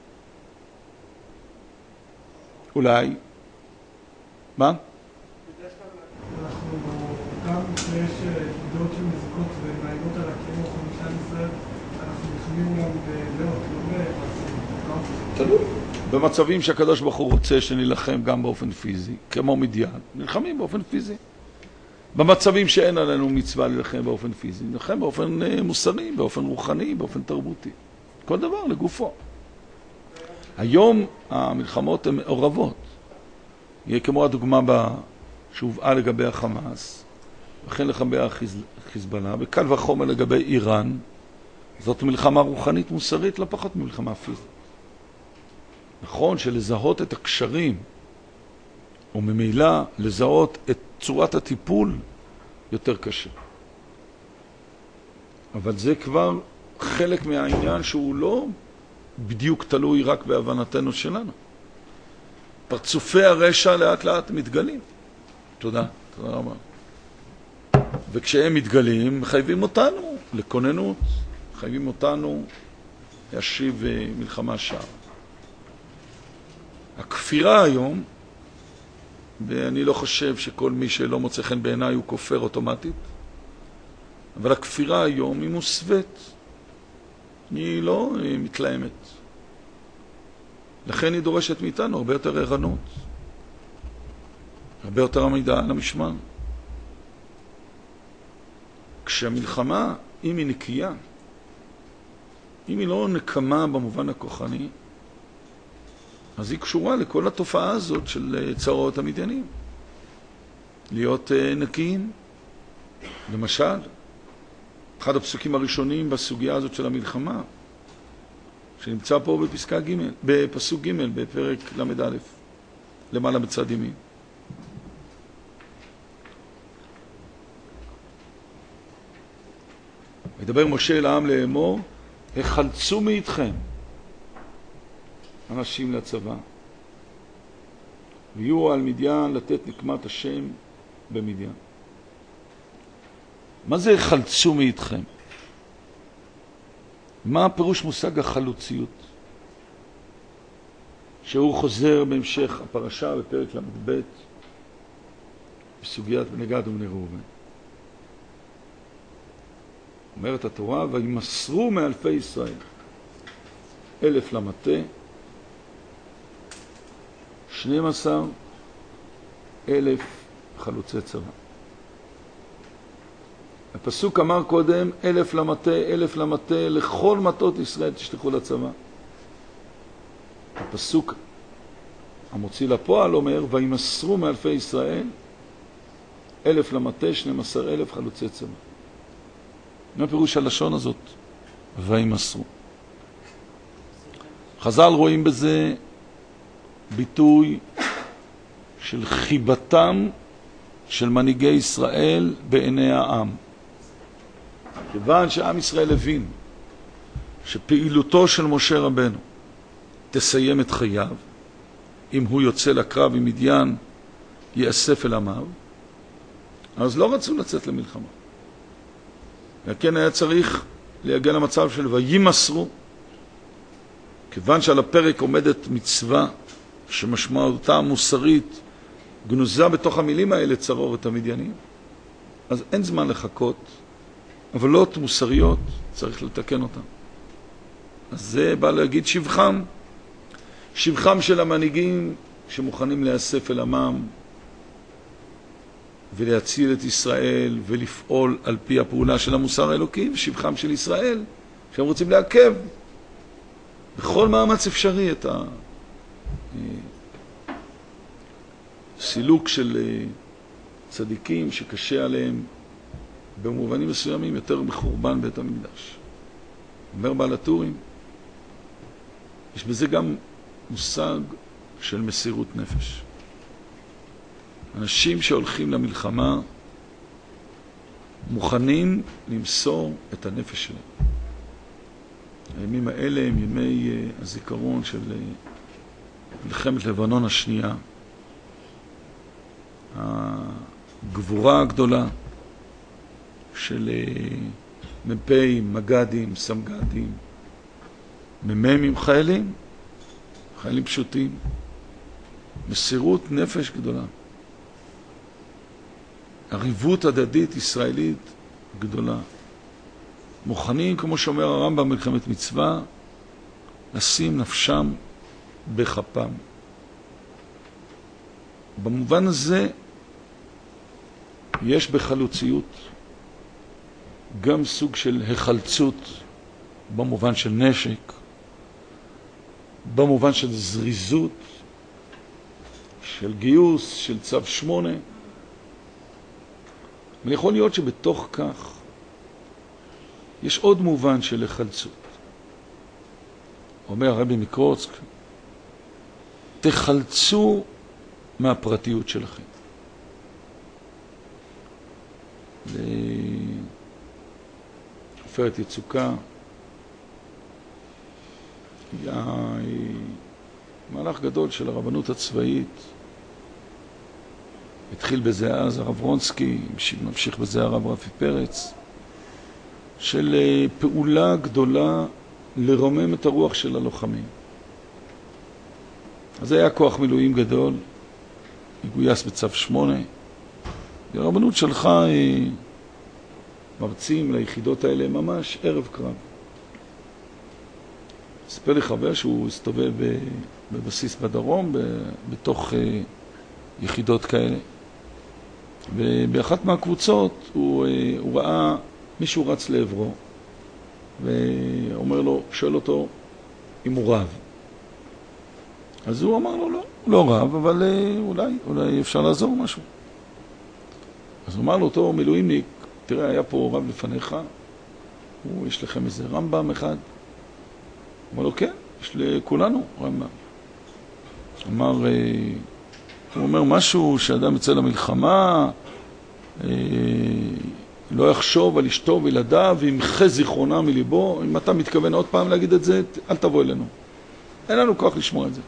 אולי, מה? אנחנו גם כשיש דעות של מזיקות ומאיימות על הקיום חמישה ישראל, אנחנו נלחמים אולם בלאות, לא במעשים. תלוי. במצבים שהקדוש ברוך הוא רוצה שנלחם גם באופן פיזי, כמו מדיין, נלחמים באופן פיזי. במצבים שאין עלינו מצווה ללחם באופן פיזי, נלחם באופן מוסרי, באופן רוחני, באופן תרבותי. כל דבר לגופו. היום המלחמות הן מעורבות. יהיה כמו הדוגמה שהובאה לגבי החמאס, וכן לגבי החיזבאללה, וקל וחומר לגבי איראן. זאת מלחמה רוחנית מוסרית, לא פחות ממלחמה פיזית. נכון שלזהות את הקשרים, או ממילא לזהות את צורת הטיפול, יותר קשה. אבל זה כבר חלק מהעניין שהוא לא בדיוק תלוי רק בהבנתנו שלנו. פרצופי הרשע לאט לאט מתגלים. תודה, תודה רבה. וכשהם מתגלים, מחייבים אותנו לכוננות, מחייבים אותנו להשיב מלחמה שער. הכפירה היום, ואני לא חושב שכל מי שלא מוצא חן בעיניי הוא כופר אוטומטית, אבל הכפירה היום היא מוסווית, היא לא היא מתלהמת. לכן היא דורשת מאיתנו הרבה יותר ערנות, הרבה יותר עמידה על המשמר. כשהמלחמה, אם היא נקייה, אם היא לא נקמה במובן הכוחני, אז היא קשורה לכל התופעה הזאת של צרות המדיינים. להיות נקיים. למשל, אחד הפסוקים הראשונים בסוגיה הזאת של המלחמה, שנמצא פה בפסקה ג', בפסוק ג', בפרק למד א', למעלה בצד ימין. מדבר משה אל העם לאמור, החלצו מאיתכם אנשים לצבא, ויהיו על מדיין לתת נקמת השם במדיין. מה זה החלצו מאיתכם? מה הפירוש מושג החלוציות? שהוא חוזר בהמשך הפרשה בפרק למד ב' בסוגיית בני גד ובני ראובן. אומרת התורה, וימסרו מאלפי ישראל אלף למטה, שנים עשר אלף חלוצי צבא. הפסוק אמר קודם, אלף למטה, אלף למטה, לכל מטות ישראל תשלחו לצבא. הפסוק המוציא לפועל אומר, וימסרו מאלפי ישראל אלף למטה, שנים עשר אלף חלוצי צבא. מה פירוש הלשון הזאת? וימסרו. חז"ל רואים בזה ביטוי של חיבתם של מנהיגי ישראל בעיני העם. כיוון שעם ישראל הבין שפעילותו של משה רבנו תסיים את חייו, אם הוא יוצא לקרב עם מדיין יאסף אל עמיו, אז לא רצו לצאת למלחמה. וכן היה צריך להגיע למצב של וימסרו, כיוון שעל הפרק עומדת מצווה שמשמעותה המוסרית גנוזה בתוך המילים האלה, צרור את המדיינים. אז אין זמן לחכות, אבל לא מוסריות, צריך לתקן אותן. אז זה בא להגיד שבחם, שבחם של המנהיגים שמוכנים להיאסף אל עמם ולהציל את ישראל ולפעול על פי הפעולה של המוסר האלוקי, ושבחם של ישראל שהם רוצים לעכב בכל מאמץ אפשרי את הסילוק של צדיקים שקשה עליהם במובנים מסוימים יותר מחורבן בית המקדש. אומר בעל הטורים, יש בזה גם מושג של מסירות נפש. אנשים שהולכים למלחמה מוכנים למסור את הנפש שלהם. הימים האלה הם ימי הזיכרון של מלחמת לבנון השנייה. הגבורה הגדולה של מ"פים, מג"דים, סמג"דים, מ"מים, חיילים, חיילים פשוטים, מסירות נפש גדולה. עריבות הדדית ישראלית גדולה. מוכנים, כמו שאומר הרמב"ם במלחמת מצווה, לשים נפשם בכפם. במובן הזה יש בחלוציות גם סוג של החלצות במובן של נשק, במובן של זריזות, של גיוס, של צו שמונה. ויכול להיות שבתוך כך יש עוד מובן של החלצות. אומר הרבי מקרוצק, תחלצו מהפרטיות שלכם. עופרת יצוקה היה מהלך גדול של הרבנות הצבאית. התחיל בזה אז הרב רונסקי, ממשיך בזה הרב רפי פרץ, של פעולה גדולה לרומם את הרוח של הלוחמים. אז היה כוח מילואים גדול, יגויס בצו שמונה. הרבנות שלחה מרצים ליחידות האלה ממש ערב קרב. ספר לי חבר שהוא הסתובב בבסיס בדרום, בתוך יחידות כאלה. ובאחת מהקבוצות הוא, הוא ראה מישהו רץ לעברו, ואומר לו, שואל אותו אם הוא רב. אז הוא אמר לו, לא, הוא לא רב, אבל אולי, אולי אפשר לעזור משהו. אז הוא אמר לו, אותו מילואימניק, תראה, היה פה רב לפניך, הוא, יש לכם איזה רמב"ם אחד? הוא אמר לו, כן, יש לכולנו רמב"ם. אמר, הוא אומר משהו שאדם יצא למלחמה, לא יחשוב על אשתו וילדיו וימחה זיכרונה מליבו. אם אתה מתכוון עוד פעם להגיד את זה, אל תבוא אלינו. אין לנו כוח לשמוע את זה.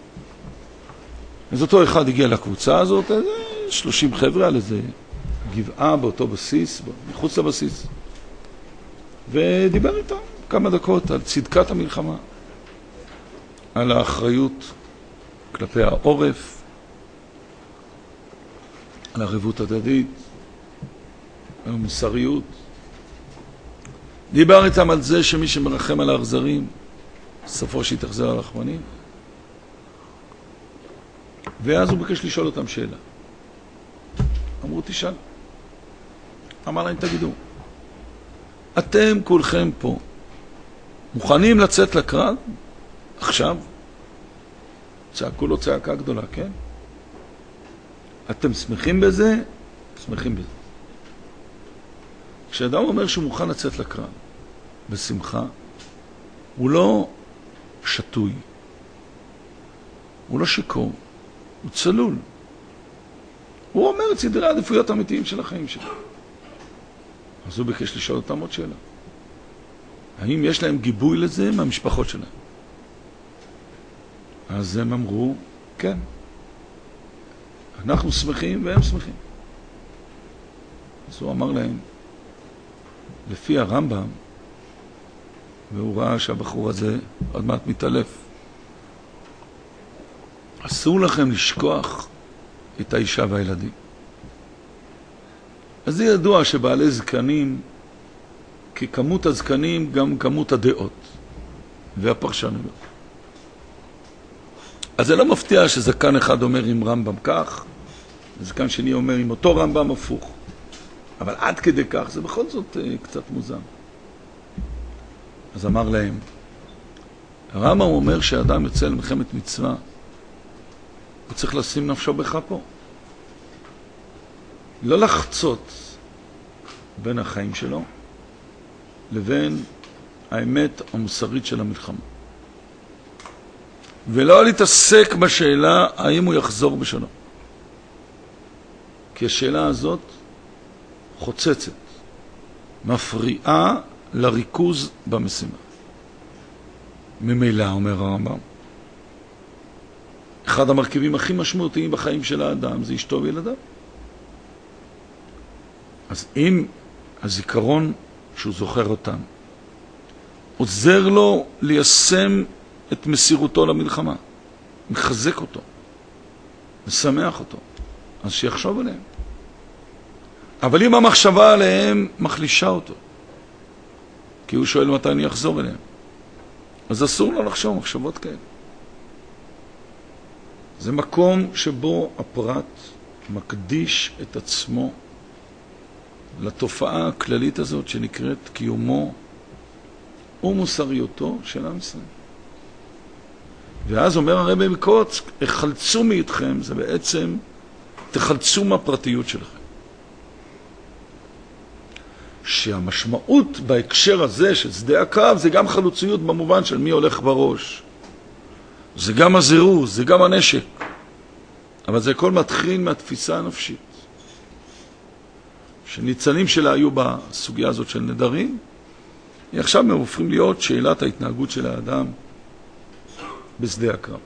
אז אותו אחד הגיע לקבוצה הזאת, שלושים חבר'ה על איזה גבעה באותו בסיס, מחוץ לבסיס, ודיבר איתם כמה דקות על צדקת המלחמה, על האחריות כלפי העורף, על ערבות הדדית, על המוסריות. דיבר איתם על זה שמי שמרחם על האכזרים, סופו שיתאכזר על הרחמנים. ואז הוא ביקש לשאול אותם שאלה. אמרו, תשאל. אמר להם, תגידו, אתם כולכם פה מוכנים לצאת לקרב? עכשיו? צעקו לו צעקה גדולה, כן? אתם שמחים בזה? שמחים בזה. כשאדם אומר שהוא מוכן לצאת לקרב בשמחה, הוא לא שטוי, הוא לא שיקור, הוא צלול. הוא אומר את סדרי העדיפויות האמיתיים של החיים שלו. אז הוא ביקש לשאול אותם עוד שאלה. האם יש להם גיבוי לזה מהמשפחות שלהם? אז הם אמרו, כן. אנחנו שמחים והם שמחים. אז הוא אמר להם, לפי הרמב"ם, והוא ראה שהבחור הזה עוד מעט מתעלף, אסור לכם לשכוח את האישה והילדים. אז זה ידוע שבעלי זקנים, ככמות הזקנים גם כמות הדעות והפרשנויות. אז זה לא מפתיע שזקן אחד אומר עם רמב"ם כך, וזקן שני אומר עם אותו רמב"ם הפוך. אבל עד כדי כך זה בכל זאת קצת מוזר. אז אמר להם, הרמב"ם אומר שאדם יוצא למלחמת מצווה, הוא צריך לשים נפשו בכפו. לא לחצות בין החיים שלו לבין האמת המוסרית של המלחמה. ולא להתעסק בשאלה האם הוא יחזור בשלום. כי השאלה הזאת חוצצת, מפריעה לריכוז במשימה. ממילא, אומר הרמב"ם, אחד המרכיבים הכי משמעותיים בחיים של האדם זה אשתו וילדיו. אז אם הזיכרון שהוא זוכר אותם עוזר לו ליישם את מסירותו למלחמה, מחזק אותו, משמח אותו, אז שיחשוב עליהם. אבל אם המחשבה עליהם מחלישה אותו, כי הוא שואל מתי אני אחזור אליהם, אז אסור לו לחשוב מחשבות כאלה. זה מקום שבו הפרט מקדיש את עצמו לתופעה הכללית הזאת שנקראת קיומו ומוסריותו של עם ישראל. ואז אומר הרבי מקוץ, החלצו מאיתכם, זה בעצם תחלצו מהפרטיות שלכם. שהמשמעות בהקשר הזה של שדה הקרב זה גם חלוציות במובן של מי הולך בראש. זה גם הזירוז, זה גם הנשק. אבל זה הכל מתחיל מהתפיסה הנפשית. שניצנים שלה היו בסוגיה הזאת של נדרים, היא עכשיו הם הופכים להיות שאלת ההתנהגות של האדם בשדה הקרב.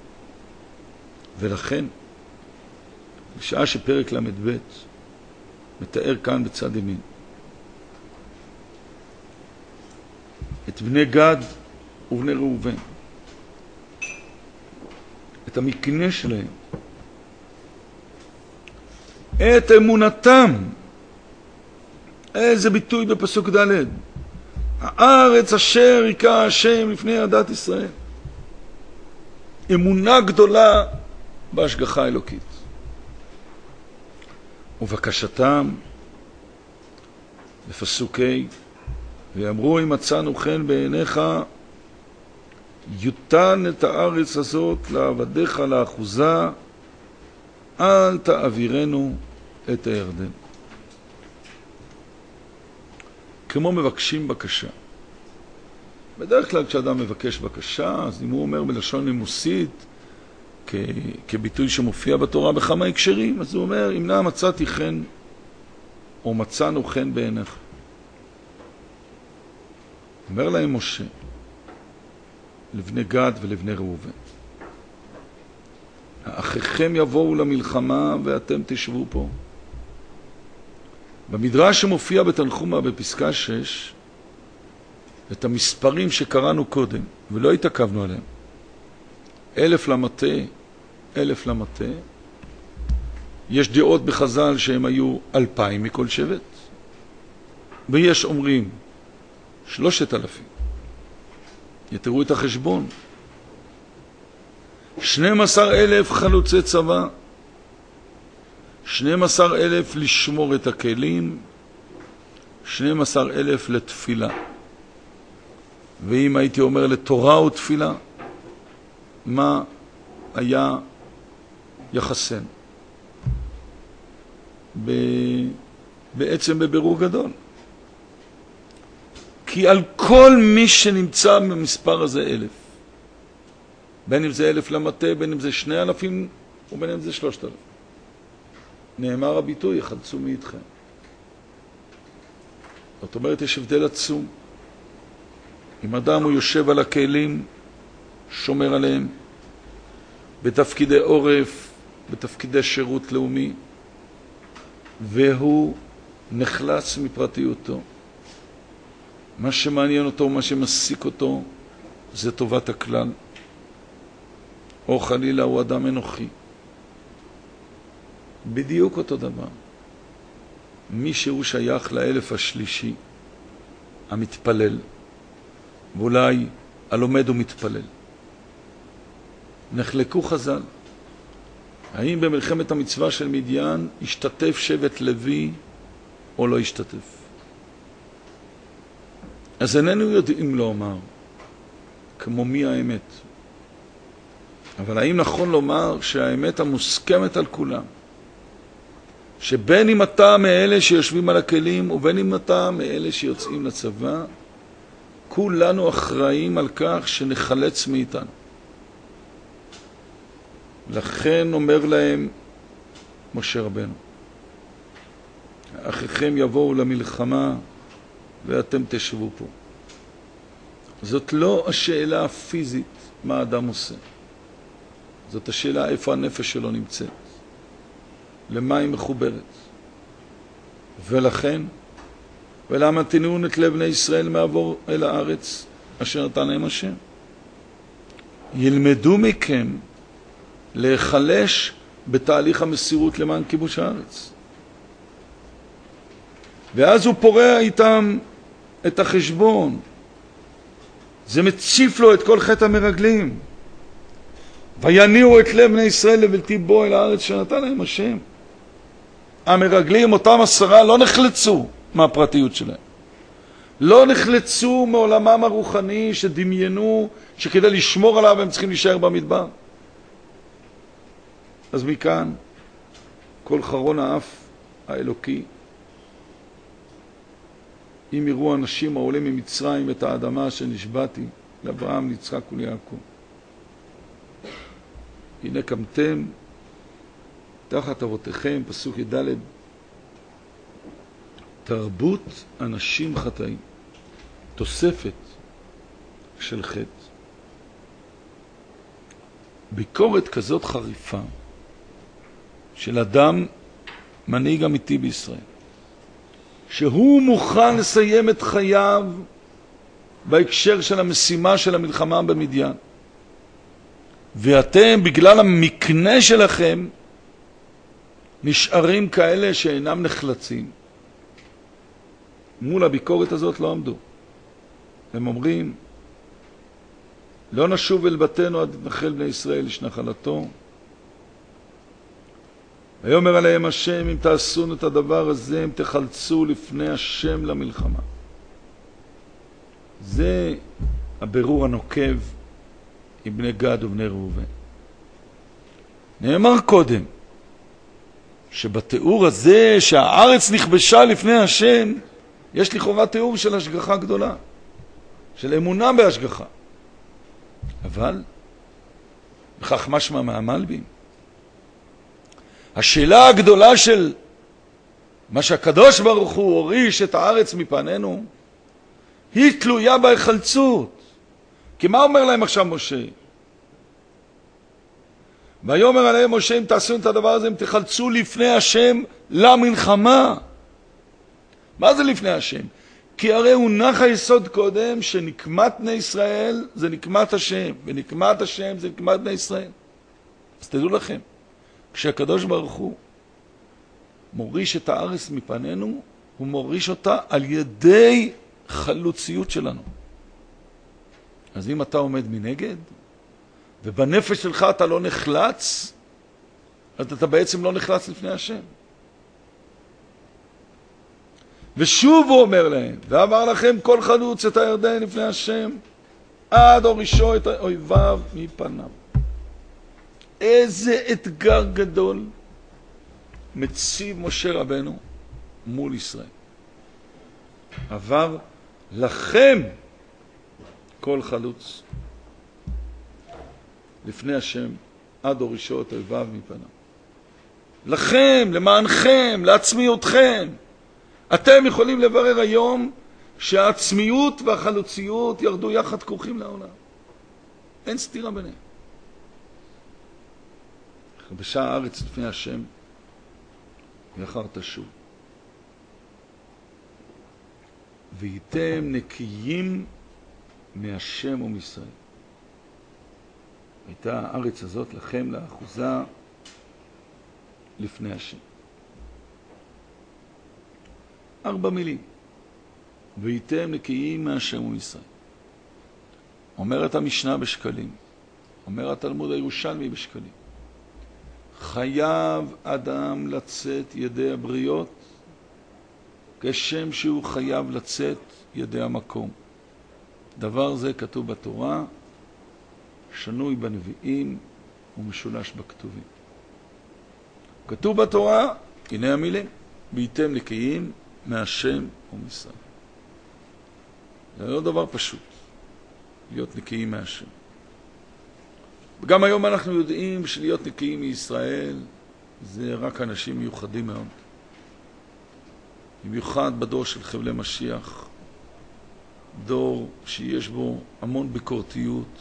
ולכן, בשעה שפרק למד ב' מתאר כאן בצד ימין את בני גד ובני ראובן, את המקנה שלהם, את אמונתם. איזה ביטוי בפסוק ד', הארץ אשר יקרא השם לפני עדת ישראל. אמונה גדולה בהשגחה האלוקית. ובקשתם בפסוק ה', ואמרו אם מצאנו חן בעיניך יותן את הארץ הזאת לעבדיך לאחוזה, אל תעבירנו את הירדן. כמו מבקשים בקשה. בדרך כלל כשאדם מבקש בקשה, אז אם הוא אומר בלשון נימוסית, כ- כביטוי שמופיע בתורה בכמה הקשרים, אז הוא אומר, אם נא מצאתי חן, או מצאנו חן בעיניך. אומר להם משה, לבני גד ולבני ראובן, האחיכם יבואו למלחמה ואתם תשבו פה. במדרש שמופיע בתנחומה בפסקה שש, את המספרים שקראנו קודם, ולא התעכבנו עליהם, אלף למטה, אלף למטה, יש דעות בחז"ל שהם היו אלפיים מכל שבט, ויש אומרים שלושת אלפים. יתראו את החשבון. שנים עשר אלף חלוצי צבא, שנים עשר אלף לשמור את הכלים, שנים עשר אלף לתפילה. ואם הייתי אומר לתורה ותפילה, מה היה יחסן? ב... בעצם בבירור גדול. כי על כל מי שנמצא במספר הזה אלף, בין אם זה אלף למטה, בין אם זה שני אלפים, ובין אם זה שלושת אלפים, נאמר הביטוי, יחלצו מאיתכם. זאת אומרת, יש הבדל עצום. אם אדם הוא יושב על הכלים, שומר עליהם, בתפקידי עורף, בתפקידי שירות לאומי, והוא נחלץ מפרטיותו. מה שמעניין אותו, מה שמסיק אותו, זה טובת הכלל. או חלילה הוא אדם אנוכי. בדיוק אותו דבר. מי שהוא שייך לאלף השלישי, המתפלל, ואולי הלומד ומתפלל. נחלקו חז"ל. האם במלחמת המצווה של מדיין השתתף שבט לוי או לא השתתף? אז איננו יודעים לומר כמו מי האמת. אבל האם נכון לומר שהאמת המוסכמת על כולם, שבין אם אתה מאלה שיושבים על הכלים ובין אם אתה מאלה שיוצאים לצבא, כולנו אחראים על כך שנחלץ מאיתנו. לכן אומר להם משה רבנו, אחיכם יבואו למלחמה ואתם תשבו פה. זאת לא השאלה הפיזית מה האדם עושה. זאת השאלה איפה הנפש שלו נמצאת. למה היא מחוברת. ולכן, ולמה תנעון את לב בני ישראל מעבור אל הארץ אשר נתן להם השם. ילמדו מכם להיחלש בתהליך המסירות למען כיבוש הארץ. ואז הוא פורע איתם את החשבון. זה מציף לו את כל חטא המרגלים. ויניעו את לב בני ישראל לבלתי בוא אל הארץ שנתן להם השם. המרגלים, אותם עשרה, לא נחלצו מהפרטיות שלהם. לא נחלצו מעולמם הרוחני שדמיינו שכדי לשמור עליו הם צריכים להישאר במדבר. אז מכאן כל חרון האף האלוקי, אם יראו אנשים העולים ממצרים את האדמה שנשבעתי לאברהם, ליצחק וליעקב. הנה קמתם תחת אבותיכם, פסוק י"ד, תרבות אנשים חטאים, תוספת של חטא. ביקורת כזאת חריפה של אדם מנהיג אמיתי בישראל, שהוא מוכן לסיים את חייו בהקשר של המשימה של המלחמה במדיין, ואתם בגלל המקנה שלכם נשארים כאלה שאינם נחלצים. מול הביקורת הזאת לא עמדו. הם אומרים, לא נשוב אל בתינו עד נחל בני ישראל איש נחלתו. ויאמר עליהם השם, אם תעשו את הדבר הזה, אם תחלצו לפני השם למלחמה. זה הבירור הנוקב עם בני גד ובני ראובן. נאמר קודם, שבתיאור הזה שהארץ נכבשה לפני השם, יש לכאורה תיאור של השגחה גדולה, של אמונה בהשגחה. אבל, בכך משמע מהמלבים, השאלה הגדולה של מה שהקדוש ברוך הוא הוריש את הארץ מפנינו, היא תלויה בהיחלצות. כי מה אומר להם עכשיו משה? ויאמר עליהם משה, אם תעשו את הדבר הזה, אם תחלצו לפני השם למלחמה. מה זה לפני השם? כי הרי הונח היסוד קודם שנקמת בני ישראל זה נקמת השם, ונקמת השם זה נקמת בני ישראל. אז תדעו לכם, כשהקדוש ברוך הוא מוריש את הארץ מפנינו, הוא מוריש אותה על ידי חלוציות שלנו. אז אם אתה עומד מנגד, ובנפש שלך אתה לא נחלץ, אז אתה בעצם לא נחלץ לפני השם. ושוב הוא אומר להם, ואמר לכם כל חלוץ את הירדן לפני השם, עד הורישו את אויביו מפניו. איזה אתגר גדול מציב משה רבנו מול ישראל. עבר לכם כל חלוץ לפני השם, עד הורישו את אויביו מפניו. לכם, למענכם, לעצמיותכם. אתם יכולים לברר היום שהעצמיות והחלוציות ירדו יחד כרוכים לעולם. אין סתירה ביניהם. נכבשה הארץ לפני השם, ואחר תשוב. והייתם נקיים מהשם ומישראל. הייתה הארץ הזאת לכם לאחוזה לפני השם. ארבע מילים. והייתם נקיים מהשם ומישראל. אומרת המשנה בשקלים, אומר התלמוד הירושלמי בשקלים, חייב אדם לצאת ידי הבריות כשם שהוא חייב לצאת ידי המקום. דבר זה כתוב בתורה, שנוי בנביאים ומשולש בכתובים. כתוב בתורה, הנה המילים, והייתם נקיים מהשם ומישראל. זה לא דבר פשוט, להיות נקיים מהשם. וגם היום אנחנו יודעים שלהיות נקיים מישראל זה רק אנשים מיוחדים מאוד. במיוחד בדור של חבלי משיח, דור שיש בו המון ביקורתיות,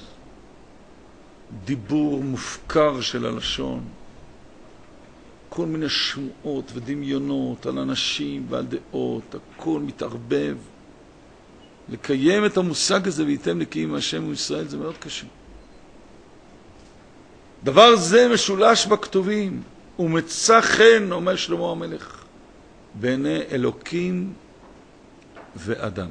דיבור מופקר של הלשון, כל מיני שמועות ודמיונות על אנשים ועל דעות, הכל מתערבב. לקיים את המושג הזה והייתם נקיים מהשם וישראל זה מאוד קשה. דבר זה משולש בכתובים ומצא חן, אומר שלמה המלך, בעיני אלוקים ואדם.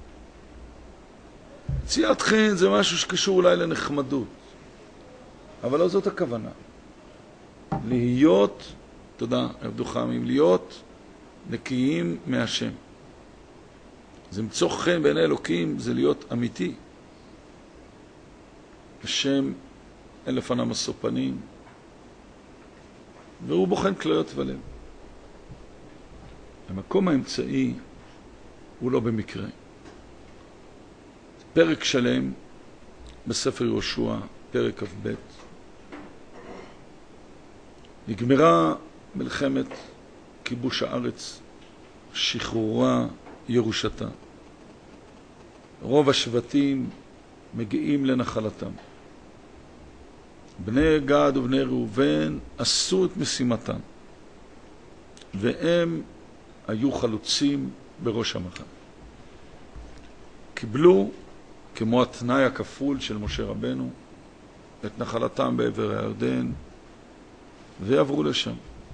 מציאת חן זה משהו שקשור אולי לנחמדות, אבל לא זאת הכוונה. להיות, תודה, עבדו חמים, להיות נקיים מהשם. זה מצוא חן בעיני אלוקים, זה להיות אמיתי. השם אין לפניו משוא פנים, והוא בוחן כליות ולב. המקום האמצעי הוא לא במקרה. פרק שלם בספר יהושע, פרק כ"ב. נגמרה מלחמת כיבוש הארץ, שחרורה, ירושתה. רוב השבטים מגיעים לנחלתם. בני גד ובני ראובן עשו את משימתם, והם היו חלוצים בראש המחנה. קיבלו, כמו התנאי הכפול של משה רבנו, את נחלתם בעבר הירדן, ועברו לשם.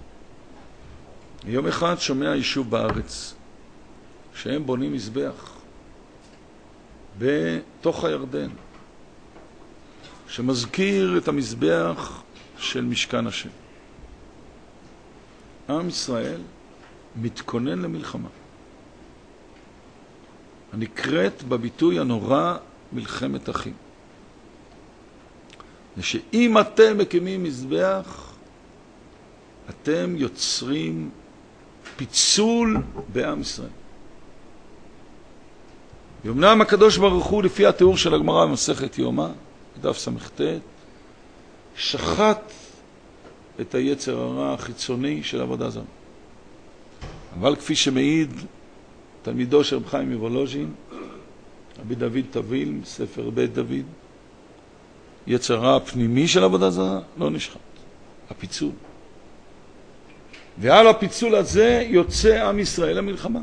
יום אחד שומע יישוב בארץ, שהם בונים מזבח בתוך הירדן, שמזכיר את המזבח של משכן השם. עם ישראל מתכונן למלחמה, הנקראת בביטוי הנורא מלחמת אחים. ושאם אתם מקימים מזבח, אתם יוצרים פיצול בעם ישראל. ואומנם הקדוש ברוך הוא, לפי התיאור של הגמרא במסכת יומא, דף ס"ט, שחט את היצר הרע החיצוני של עבודה זרה. אבל כפי שמעיד תלמידו של רב חיים מוולוז'ין, רבי דוד תביל, ספר בית דוד, יצר הרע הפנימי של עבודה זרה לא נשחט, הפיצול. ועל הפיצול הזה יוצא עם ישראל למלחמה.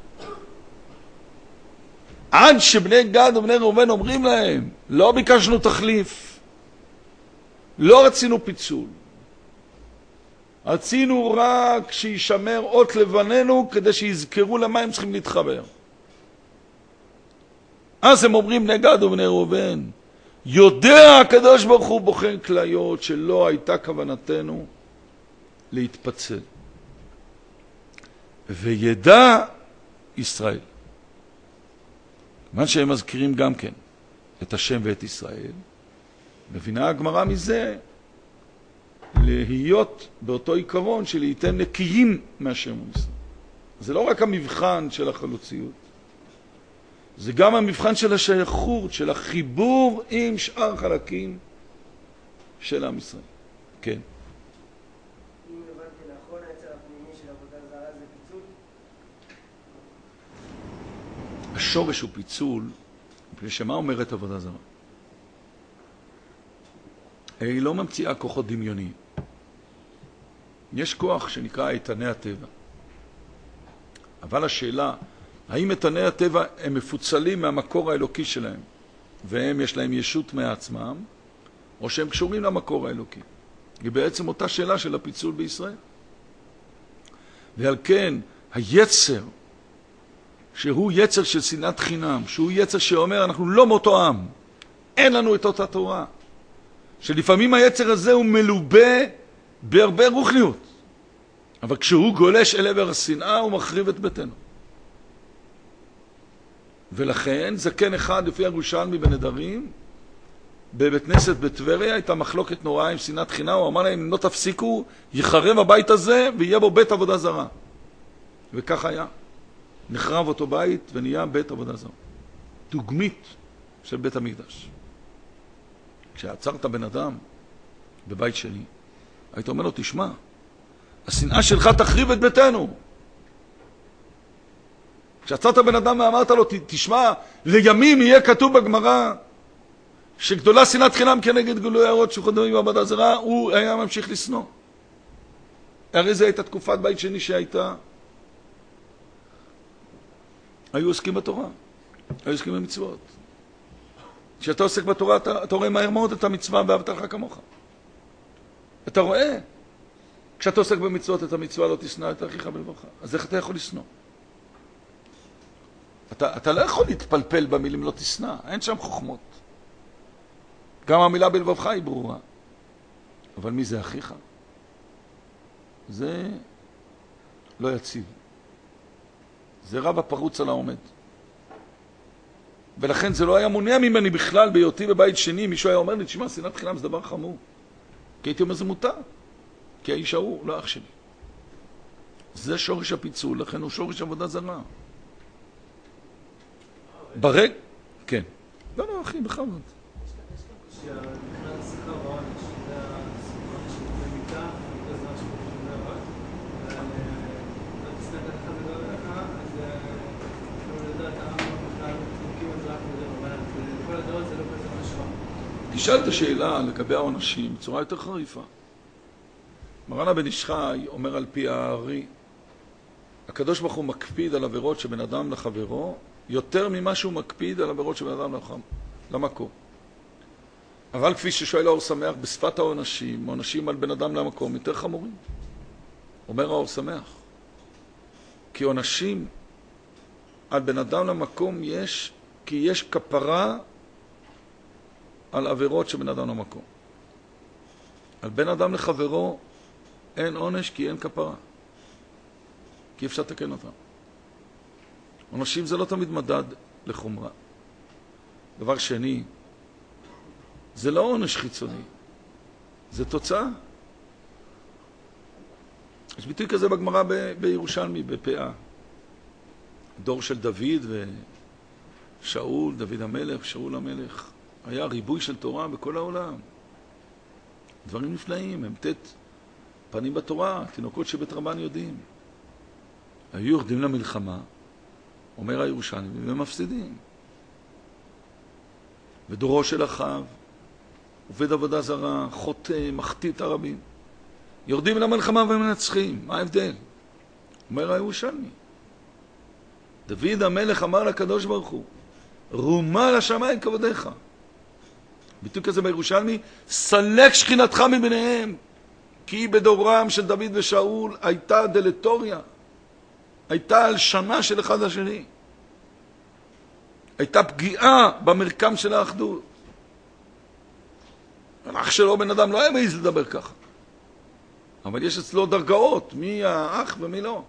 עד שבני גד ובני ראובן אומרים להם, לא ביקשנו תחליף, לא רצינו פיצול, רצינו רק שישמר אות לבננו כדי שיזכרו למה הם צריכים להתחבר. אז הם אומרים בני גד ובני ראובן, יודע הקדוש ברוך הוא בוחן כליות שלא הייתה כוונתנו להתפצל. וידע ישראל. כיוון שהם מזכירים גם כן את השם ואת ישראל, מבינה הגמרא מזה להיות באותו עיקרון של להיתן נקיים מהשם ומישראל. זה לא רק המבחן של החלוציות, זה גם המבחן של השייכות, של החיבור עם שאר חלקים של עם ישראל. כן. אם הבנתי נכון, היצר הפנימי של עבודה זרה זה פיצול? השורש הוא פיצול, מפני שמה אומרת עבודה זרה? היא לא ממציאה כוחות דמיוניים. יש כוח שנקרא איתני הטבע. אבל השאלה, האם איתני הטבע הם מפוצלים מהמקור האלוקי שלהם, והם יש להם ישות מעצמם, או שהם קשורים למקור האלוקי? היא בעצם אותה שאלה של הפיצול בישראל. ועל כן, היצר, שהוא יצר של שנאת חינם, שהוא יצר שאומר, אנחנו לא מאותו עם, אין לנו את אותה תורה, שלפעמים היצר הזה הוא מלובה בהרבה רוחניות, אבל כשהוא גולש אל עבר השנאה, הוא מחריב את ביתנו. ולכן, זקן אחד, לפי ירושלמי בנדרים, בבית כנסת בטבריה, הייתה מחלוקת נוראה עם שנאת חינם, הוא אמר להם, אם לא תפסיקו, יחרב הבית הזה, ויהיה בו בית עבודה זרה. וכך היה. נחרב אותו בית, ונהיה בית עבודה זרה. דוגמית של בית המקדש. כשעצרת בן אדם בבית שני, היית אומר לו, תשמע, השנאה שלך תחריב את ביתנו. כשעצרת בן אדם ואמרת לו, תשמע, לימים יהיה כתוב בגמרא, שגדולה שנאת חינם כנגד גילוי הערות שחודמים בעבודה זרה, הוא היה ממשיך לשנוא. הרי זה הייתה תקופת בית שני שהייתה, היו עוסקים בתורה, היו עוסקים במצוות. כשאתה עוסק בתורה, אתה, אתה רואה מהר מאוד את המצווה ואהבת לך כמוך. אתה רואה, כשאתה עוסק במצוות, את המצווה לא תשנא את אחיך בלבבך. אז איך אתה יכול לשנוא? אתה, אתה לא יכול להתפלפל במילים לא תשנא, אין שם חוכמות. גם המילה בלבבך היא ברורה. אבל מי זה אחיך? זה לא יציב. זה רב הפרוץ על העומד. ולכן זה לא היה מונע ממני בכלל בהיותי בבית שני. מישהו היה אומר לי, תשמע, שנאת חינם זה דבר חמור. כי הייתי אומר, זה מותר. כי האיש ההוא לא אח שלי. זה שורש הפיצול, לכן הוא שורש עבודה זרה. ברג? כן. לא, לא, אחי, בכלל. שמבחינת השכר והעונש, זה העונש של מיטה, זה זמן שבוחרים לעבוד, אבל לא תסתכל לך וגדול לך, אז לא לדעת העם בכלל תמקים את זה רק מזה בבית, וכל הדעות זה לא כזה משהו. תשאל את השאלה לגבי העונשים בצורה יותר חריפה. מרן הבן איש חי אומר על פי הארי, הקדוש ברוך הוא מקפיד על עבירות שבן אדם לחברו, יותר ממה שהוא מקפיד על עבירות שבן אדם למקום. אבל כפי ששואל האור שמח, בשפת העונשים, עונשים על בן אדם למקום יותר חמורים. אומר האור שמח. כי עונשים על בן אדם למקום יש, כי יש כפרה על עבירות שבן אדם למקום. על בן אדם לחברו אין עונש כי אין כפרה. כי אפשר לתקן אותם. עונשים זה לא תמיד מדד לחומרה. דבר שני, זה לא עונש חיצוני, זה תוצאה. יש ביטוי כזה בגמרא ב- בירושלמי, בפאה. דור של דוד ושאול, דוד המלך, שאול המלך. היה ריבוי של תורה בכל העולם. דברים נפלאים, הם תת פנים בתורה, תינוקות שבית רבן יודעים. היו יורדים למלחמה, אומר הירושלמי, והם מפסידים. ודורו של אחאב, עובד עבודה זרה, חוטא, מחטיא את הרבים. יורדים למלחמה ומנצחים. מה ההבדל? אומר הירושלמי. דוד המלך אמר לקדוש ברוך הוא, רומה לשמיים כבודך. ביטוי כזה בירושלמי, סלק שכינתך מביניהם, כי בדורם של דוד ושאול הייתה דלטוריה, הייתה הלשנה של אחד השני, הייתה פגיעה במרקם של האחדות. אח שלו בן אדם לא היה מעז לדבר ככה, אבל יש אצלו דרגאות, מי האח ומי לא.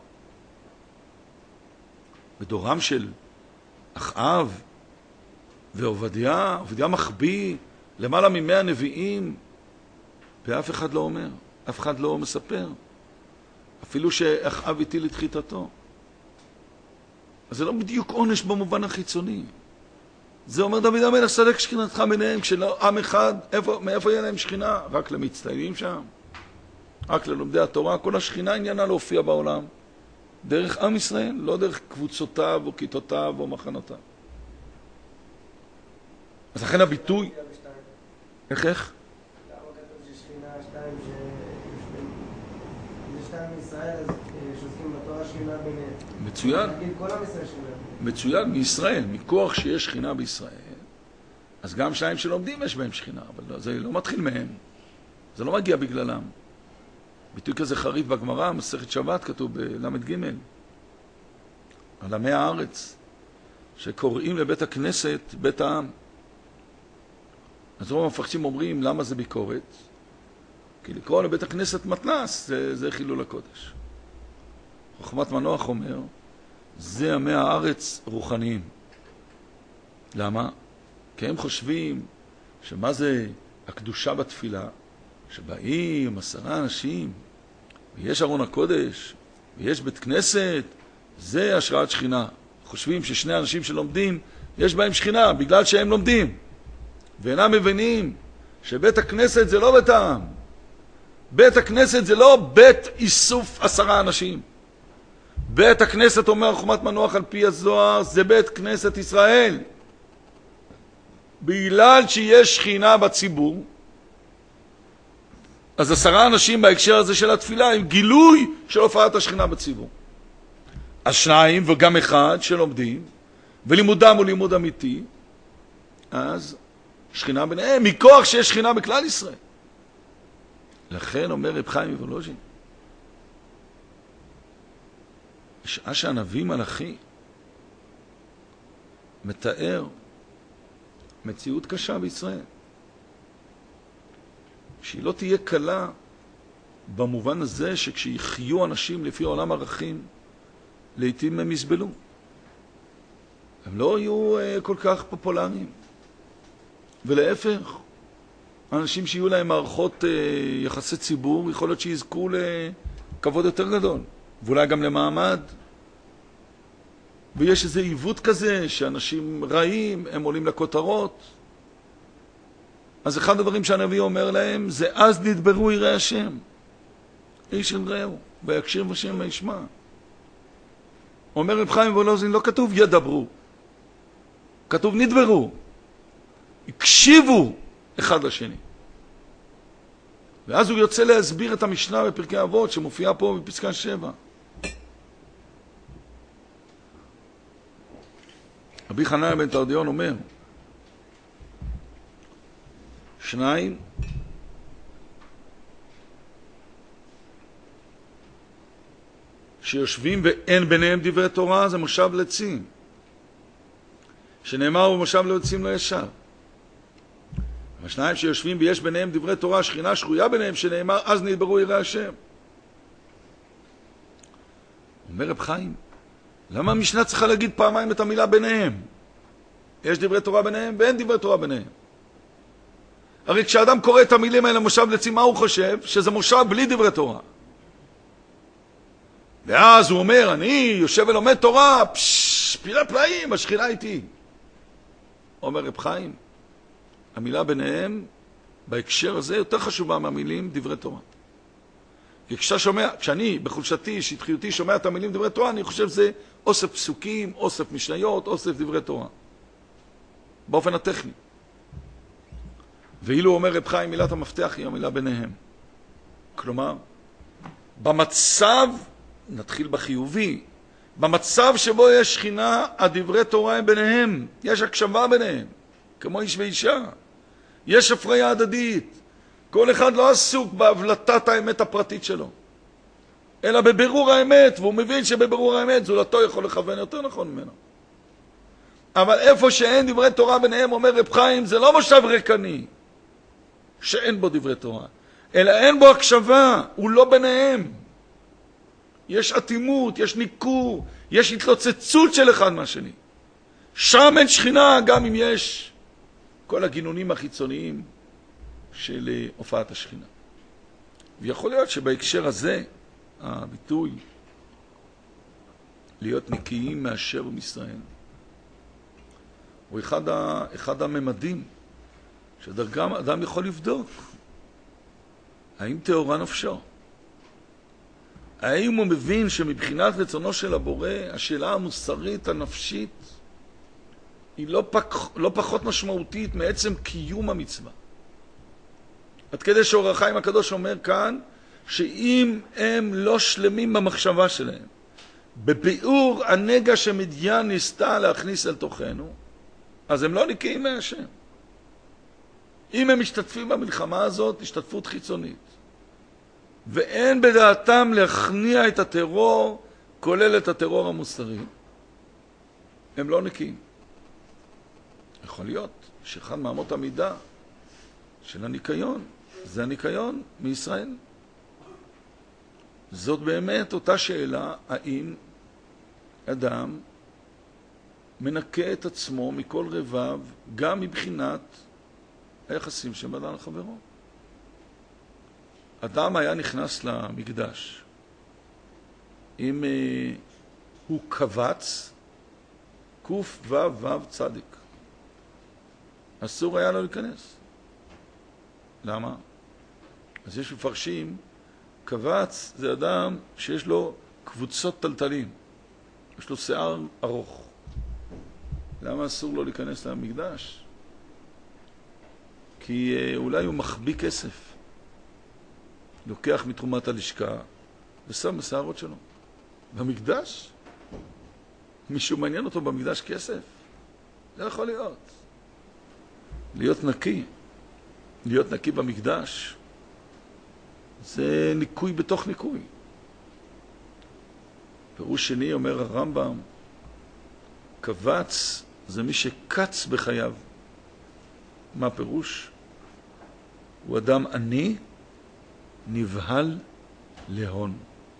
בדורם של אחאב ועובדיה, עובדיה מחביא למעלה ממאה נביאים, ואף אחד לא אומר, אף אחד לא מספר, אפילו שאחאב הטיל את חיתתו. אז זה לא בדיוק עונש במובן החיצוני. זה אומר דוד המלך, סלק שכינתך ביניהם, כשלעם אחד, איפה, מאיפה יהיה להם שכינה? רק למצטיינים שם, רק ללומדי התורה. כל השכינה עניינה להופיע בעולם דרך עם ישראל, לא דרך קבוצותיו או כיתותיו או מחנותיו. אז לכן הביטוי... איך איך? למה כתוב ששכינה שתיים שיושבים? ישראל, אז שעוסקים בתורה שכינה ביניהם. מצוין. נגיד כל עם ישראל שכינה. מצוין, מישראל, מכוח שיש שכינה בישראל, אז גם שניים שלומדים יש בהם שכינה, אבל זה לא מתחיל מהם, זה לא מגיע בגללם. ביטוי כזה חריף בגמרא, מסכת שבת, כתוב בלמד ג' על עמי הארץ, שקוראים לבית הכנסת בית העם. אז רוב המפרשים אומרים, למה זה ביקורת? כי לקרוא לבית הכנסת מתנ"ס, זה, זה חילול הקודש. חוכמת מנוח אומר, זה עמי הארץ רוחניים. למה? כי הם חושבים שמה זה הקדושה בתפילה, שבאים עשרה אנשים, ויש ארון הקודש, ויש בית כנסת, זה השראת שכינה. חושבים ששני אנשים שלומדים, יש בהם שכינה, בגלל שהם לומדים. ואינם מבינים שבית הכנסת זה לא בית העם. בית הכנסת זה לא בית איסוף עשרה אנשים. בית הכנסת, אומר חוכמת מנוח על פי הזוהר, זה בית כנסת ישראל. בגלל שיש שכינה בציבור, אז עשרה אנשים בהקשר הזה של התפילה הם גילוי של הופעת השכינה בציבור. אז שניים וגם אחד שלומדים, ולימודם הוא לימוד אמיתי, אז שכינה ביניהם, מכוח שיש שכינה בכלל ישראל. לכן אומר רב חיים מוולוז'ין, בשעה שהנביא מלאכי מתאר מציאות קשה בישראל, שהיא לא תהיה קלה במובן הזה שכשיחיו אנשים לפי עולם ערכים, לעתים הם יסבלו. הם לא יהיו uh, כל כך פופולריים. ולהפך, אנשים שיהיו להם מערכות uh, יחסי ציבור, יכול להיות שיזכו לכבוד יותר גדול, ואולי גם למעמד. ויש איזה עיוות כזה, שאנשים רעים, הם עולים לכותרות. אז אחד הדברים שהנביא אומר להם, זה אז נדברו יראי השם. איש אל רעהו, ויקשיב השם וישמע. אומר רב חיים מוולוז'ין, לא כתוב ידברו, כתוב נדברו, הקשיבו אחד לשני. ואז הוא יוצא להסביר את המשנה בפרקי אבות שמופיעה פה בפסקה שבע. רבי חנניה בן תרדיון אומר, שניים שיושבים ואין ביניהם דברי תורה, זה מושב לצים. שנאמר במושב לצים לא ישב. השניים שיושבים ויש ביניהם דברי תורה, שכינה שרויה ביניהם, שנאמר אז נדברו יראי השם. אומר רב חיים, למה המשנה צריכה להגיד פעמיים את המילה ביניהם? יש דברי תורה ביניהם ואין דברי תורה ביניהם. הרי כשאדם קורא את המילים האלה מושב לצים, מה הוא חושב? שזה מושב בלי דברי תורה. ואז הוא אומר, אני יושב ולומד תורה, פשש, פילה פלאים, השכינה איתי. אומר רב חיים, המילה ביניהם, בהקשר הזה, יותר חשובה מהמילים דברי תורה. כי כשאתה שומע, כשאני, בחולשתי, שטחיותי, שומע את המילים דברי תורה, אני חושב שזה אוסף פסוקים, אוסף משניות, אוסף דברי תורה. באופן הטכני. ואילו אומר רב חיים, מילת המפתח היא המילה ביניהם. כלומר, במצב, נתחיל בחיובי, במצב שבו יש שכינה, הדברי תורה הם ביניהם, יש הקשבה ביניהם, כמו איש ואישה. יש הפריה הדדית. כל אחד לא עסוק בהבלטת האמת הפרטית שלו, אלא בבירור האמת, והוא מבין שבבירור האמת זולתו יכול לכוון יותר נכון ממנו. אבל איפה שאין דברי תורה ביניהם, אומר רב חיים, זה לא מושב ריקני, שאין בו דברי תורה, אלא אין בו הקשבה, הוא לא ביניהם. יש אטימות, יש ניכור, יש התלוצצות של אחד מהשני. שם אין שכינה, גם אם יש כל הגינונים החיצוניים של הופעת השכינה. ויכול להיות שבהקשר הזה, הביטוי להיות נקיים מאשר ומישראל, הוא אחד, ה, אחד הממדים שדרכם אדם יכול לבדוק האם תאורה נפשו. האם הוא מבין שמבחינת רצונו של הבורא, השאלה המוסרית, הנפשית, היא לא, פק, לא פחות משמעותית מעצם קיום המצווה. עד כדי שאור החיים הקדוש אומר כאן, שאם הם לא שלמים במחשבה שלהם, בביאור הנגע שמדיין ניסתה להכניס אל תוכנו, אז הם לא נקיים מהשם. אם הם משתתפים במלחמה הזאת, השתתפות חיצונית, ואין בדעתם להכניע את הטרור, כולל את הטרור המוסרי, הם לא נקיים. יכול להיות שאחד מאמות המידה של הניקיון, זה הניקיון מישראל. זאת באמת אותה שאלה, האם אדם מנקה את עצמו מכל רבב, גם מבחינת היחסים של אדם לחברו. אדם היה נכנס למקדש, אם uh, הוא קבץ, קוף וו וו צדיק. אסור היה לו להיכנס. למה? אז יש מפרשים, קבץ זה אדם שיש לו קבוצות טלטלים, יש לו שיער ארוך. למה אסור לו להיכנס למקדש? כי uh, אולי הוא מחביא כסף. לוקח מתרומת הלשכה ושם בשערות שלו. במקדש? מישהו מעניין אותו במקדש כסף? זה יכול להיות. להיות נקי, להיות נקי במקדש, זה ניקוי בתוך ניקוי. פירוש שני אומר הרמב"ם, קבץ זה מי שקץ בחייו. מה פירוש? הוא אדם עני, נבהל להון.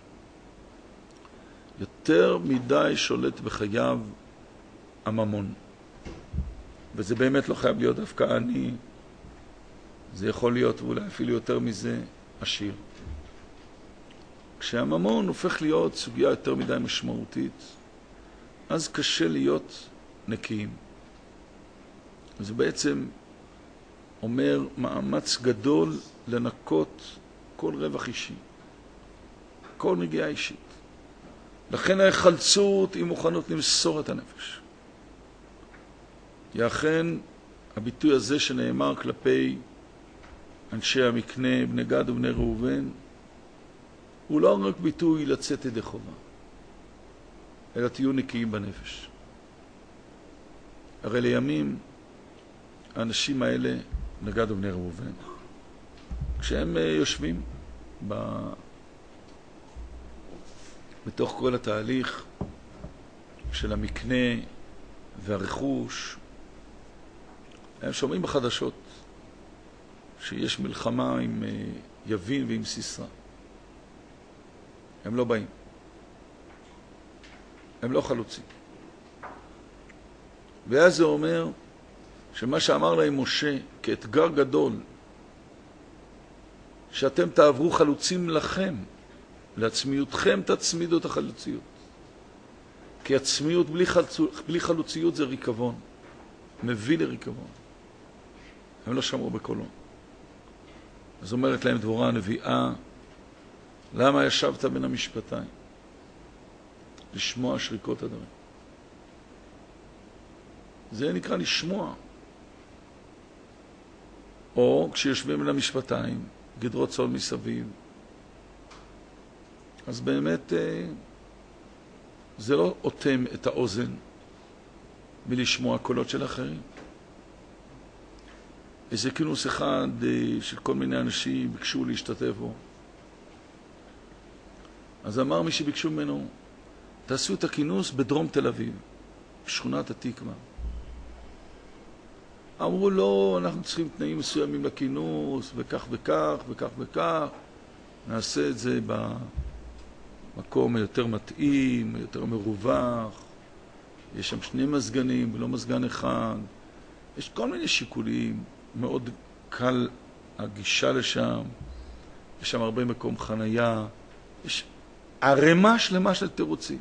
יותר מדי שולט בחייו הממון. וזה באמת לא חייב להיות דווקא עני, זה יכול להיות ואולי אפילו יותר מזה עשיר. כשהממון הופך להיות סוגיה יותר מדי משמעותית, אז קשה להיות נקיים. וזה בעצם אומר מאמץ גדול לנקות כל רווח אישי, כל נגיעה אישית. לכן ההיחלצות היא מוכנות למסור את הנפש. כי אכן הביטוי הזה שנאמר כלפי אנשי המקנה, בני גד ובני ראובן, הוא לא רק ביטוי לצאת ידי חובה, אלא תהיו נקיים בנפש. הרי לימים האנשים האלה, בני גד ובני ראובן, כשהם יושבים ב... בתוך כל התהליך של המקנה והרכוש, הם שומעים בחדשות שיש מלחמה עם יבין ועם סיסרא. הם לא באים. הם לא חלוצים. ואז זה אומר שמה שאמר להם משה כאתגר גדול, שאתם תעברו חלוצים לכם, לעצמיותכם תצמידו את החלוציות. כי עצמיות בלי, חלצו, בלי חלוציות זה ריקבון, מביא לריקבון. הם לא שמעו בקולו. אז אומרת להם דבורה הנביאה, למה ישבת בין המשפטיים? לשמוע שריקות הדברים. זה נקרא לשמוע. או כשיושבים בין המשפטיים, גדרות צאן מסביב, אז באמת זה לא אוטם את האוזן מלשמוע קולות של אחרים. איזה כינוס אחד של כל מיני אנשים ביקשו להשתתף בו. אז אמר מי שביקשו ממנו, תעשו את הכינוס בדרום תל אביב, בשכונת התקווה. אמרו לו, אנחנו צריכים תנאים מסוימים לכינוס, וכך וכך וכך וכך. נעשה את זה במקום יותר מתאים, יותר מרווח. יש שם שני מזגנים ולא מזגן אחד. יש כל מיני שיקולים, מאוד קל הגישה לשם. יש שם הרבה מקום חנייה. יש ערימה שלמה של תירוצים.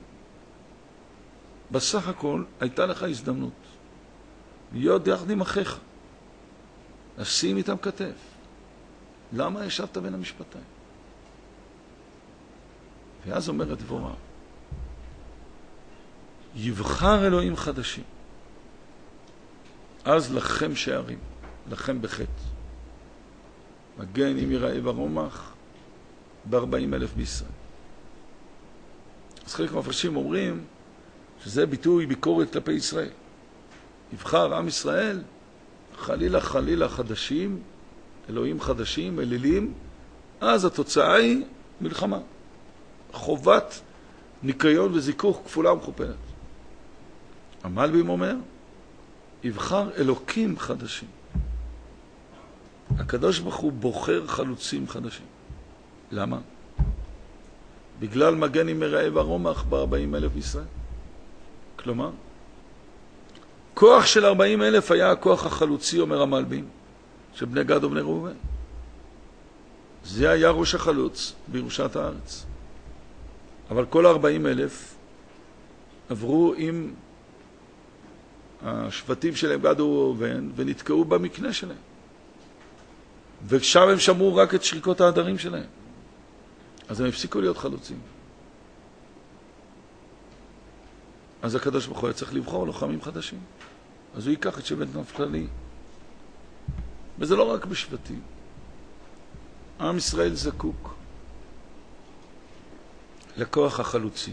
בסך הכל הייתה לך הזדמנות להיות יחד עם אחיך, לשים איתם כתף. למה ישבת בין המשפטיים? ואז אומרת דבורה, יבחר אלוהים חדשים, אז לכם שערים, לכם בחטא. מגן אם יראה ברומח, ב-ארבעים אלף בישראל. אז חלק מהמפרשים אומרים שזה ביטוי ביקורת כלפי ישראל. יבחר עם ישראל, חלילה חלילה חדשים, אלוהים חדשים, אלילים, אז התוצאה היא מלחמה. חובת ניקיון וזיכוך כפולה ומכופלת. המלבים אומר, יבחר אלוקים חדשים. הקדוש ברוך הוא בוחר חלוצים חדשים. למה? בגלל מגן עם מראה ורומח ב-ארבעים אלף בישראל. כלומר, כוח של ארבעים אלף היה הכוח החלוצי, אומר המלבים, של בני גד ובני ראובן. זה היה ראש החלוץ בירושת הארץ. אבל כל ארבעים אלף עברו עם השבטים שלהם גד וראובן ונתקעו במקנה שלהם. ושם הם שמרו רק את שריקות העדרים שלהם. אז הם הפסיקו להיות חלוצים. אז הקדוש ברוך הוא היה צריך לבחור לוחמים חדשים. אז הוא ייקח את שבט נפתלי. וזה לא רק בשבטים. עם ישראל זקוק לכוח החלוצי.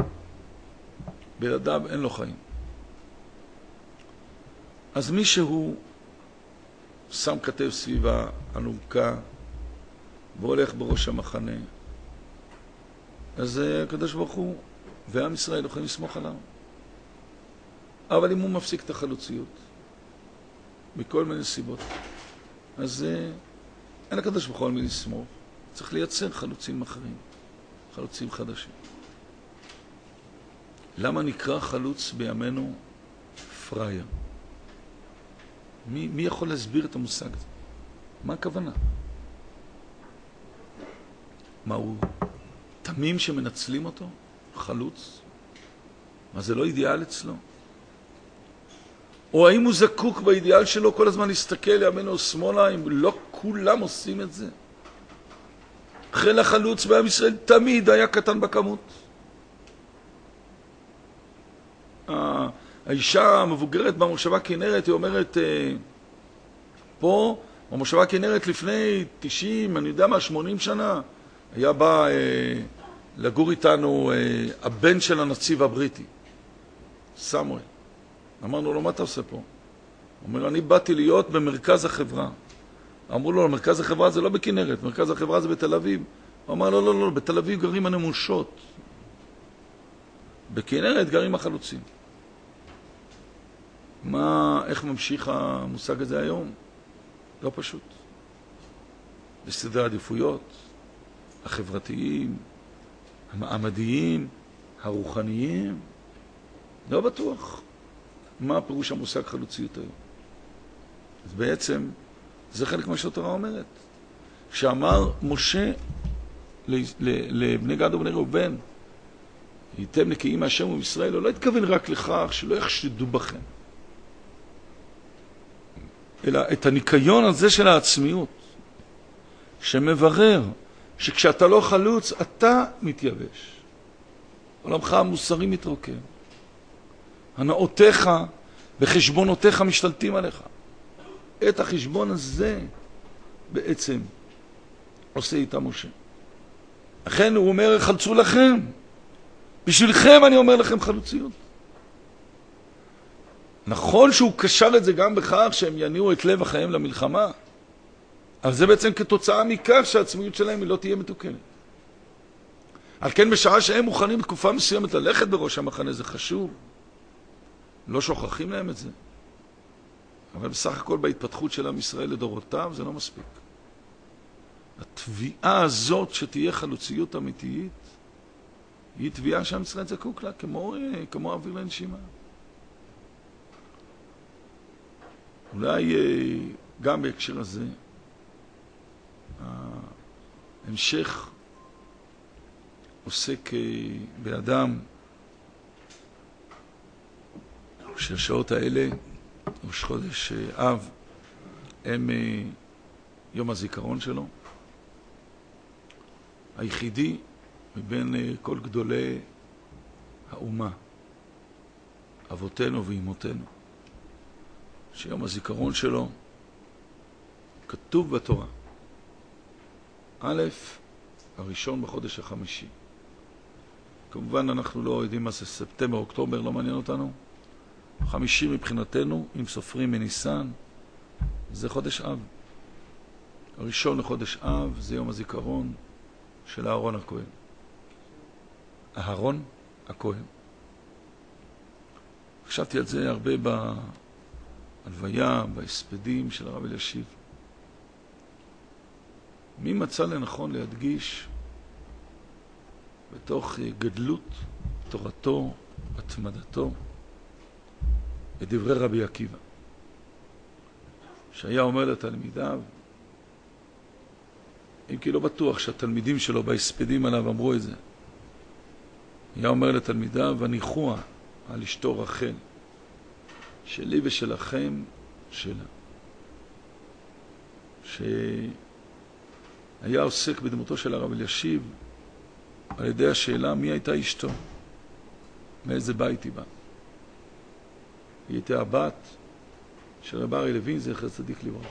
בלעדיו אין לו חיים. אז מי שהוא שם כתב סביבה ענוקה והולך בראש המחנה, אז הקדוש ברוך הוא ועם ישראל יכולים לסמוך עליו. אבל אם הוא מפסיק את החלוציות מכל מיני סיבות, אז אין הקדוש ברוך הוא על מי לסמוך. צריך לייצר חלוצים אחרים, חלוצים חדשים. למה נקרא חלוץ בימינו פראייר? מי, מי יכול להסביר את המושג הזה? מה הכוונה? מה הוא? תמים שמנצלים אותו? חלוץ? מה, זה לא אידיאל אצלו? או האם הוא זקוק באידיאל שלו כל הזמן להסתכל לימינו או שמאלה, אם לא כולם עושים את זה? חיל החלוץ בעם ישראל תמיד היה קטן בכמות. האישה המבוגרת במושבה כנרת, היא אומרת, פה, במושבה כנרת לפני תשעים, אני יודע מה, שמונים שנה, היה בא לגור איתנו הבן של הנציב הבריטי, סמואל. אמרנו לו, מה אתה עושה פה? הוא אומר, אני באתי להיות במרכז החברה. אמרו לו, מרכז החברה זה לא בכנרת, מרכז החברה זה בתל אביב. הוא אמר, לא, לא, לא, בתל אביב גרים הנמושות. בכנרת גרים החלוצים. מה, איך ממשיך המושג הזה היום? לא פשוט. בסדרי העדיפויות, החברתיים, המעמדיים, הרוחניים, לא בטוח. מה פירוש המושג חלוציות היום? אז בעצם, זה חלק מה שהתורה אומרת. שאמר משה לבני גד ובני ראובן, הייתם נקיים מהשם ומישראל, הוא לא התכוון רק לכך שלא יחשדו בכם, אלא את הניקיון הזה של העצמיות, שמברר שכשאתה לא חלוץ, אתה מתייבש. עולמך המוסרי מתרוקן. הנאותיך וחשבונותיך משתלטים עליך. את החשבון הזה בעצם עושה איתה משה. לכן הוא אומר, חלצו לכם. בשבילכם אני אומר לכם חלוציות. נכון שהוא קשר את זה גם בכך שהם יניעו את לב החיים למלחמה, אבל זה בעצם כתוצאה מכך שהעצמיות שלהם היא לא תהיה מתוקנת. על כן בשעה שהם מוכנים בתקופה מסוימת ללכת בראש המחנה, זה חשוב. לא שוכחים להם את זה. אבל בסך הכל בהתפתחות של עם ישראל לדורותיו זה לא מספיק. התביעה הזאת שתהיה חלוציות אמיתית, היא תביעה שעם ישראל זקוק לה, כמו, כמו אוויר לנשימה. אולי גם בהקשר הזה, ההמשך עוסק באדם שהשעות האלה, ראש חודש אב, הם יום הזיכרון שלו. היחידי מבין כל גדולי האומה, אבותינו ואימותינו, שיום הזיכרון שלו כתוב בתורה. א', הראשון בחודש החמישי. כמובן אנחנו לא יודעים מה זה ספטמבר, אוקטובר, לא מעניין אותנו. חמישי מבחינתנו, אם סופרים מניסן, זה חודש אב. הראשון לחודש אב זה יום הזיכרון של אהרון הכהן. אהרון הכהן. חשבתי על זה הרבה בהלוויה, בהספדים של הרב אלישיב. מי מצא לנכון להדגיש בתוך גדלות תורתו, התמדתו, את דברי רבי עקיבא, שהיה אומר לתלמידיו, אם כי לא בטוח שהתלמידים שלו בהספדים עליו אמרו את זה, היה אומר לתלמידיו, הניחוה על אשתו רחל, שלי ושלכם שלה. שהיה עוסק בדמותו של הרב אלישיב על ידי השאלה מי הייתה אשתו, מאיזה בית היא באה. היא הייתה הבת של רב אריה לוין, זכר צדיק לברכה.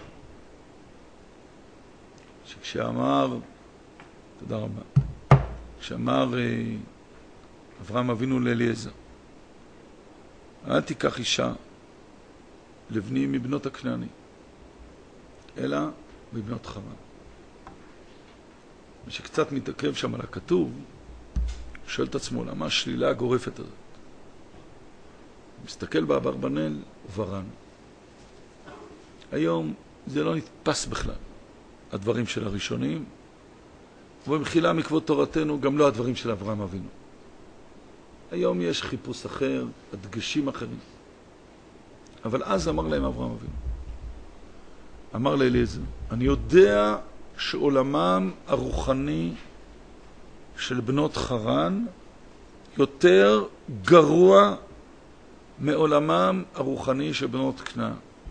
שכשאמר, תודה רבה, כשאמר אברהם אבינו לאליעזר, אל תיקח אישה לבני מבנות הכנעני, אלא מבנות חרן. מי שקצת מתעכב שם על הכתוב, שואל את עצמו, למה השלילה הגורפת הזאת? מסתכל באברבנאל וברן. היום זה לא נתפס בכלל, הדברים של הראשונים, ובמחילה מכבוד תורתנו גם לא הדברים של אברהם אבינו. היום יש חיפוש אחר, הדגשים אחרים. אבל אז אמר להם אברהם אבינו, אמר לאליעזר, אני יודע שעולמם הרוחני של בנות חרן יותר גרוע מעולמם הרוחני של בנות כנען.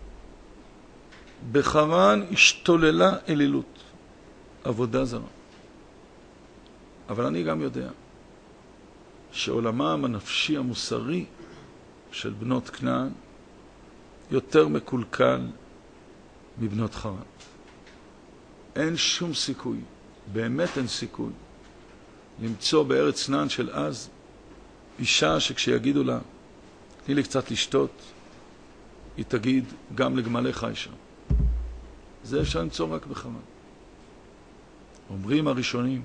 בחרן השתוללה אלילות, עבודה זרה. אבל אני גם יודע שעולמם הנפשי המוסרי של בנות כנען יותר מקולקל מבנות חרן. אין שום סיכוי, באמת אין סיכוי, למצוא בארץ כנען של אז אישה שכשיגידו לה, תני לי קצת לשתות, היא תגיד גם לגמליך אישה. זה אפשר למצוא רק בחרן. אומרים הראשונים,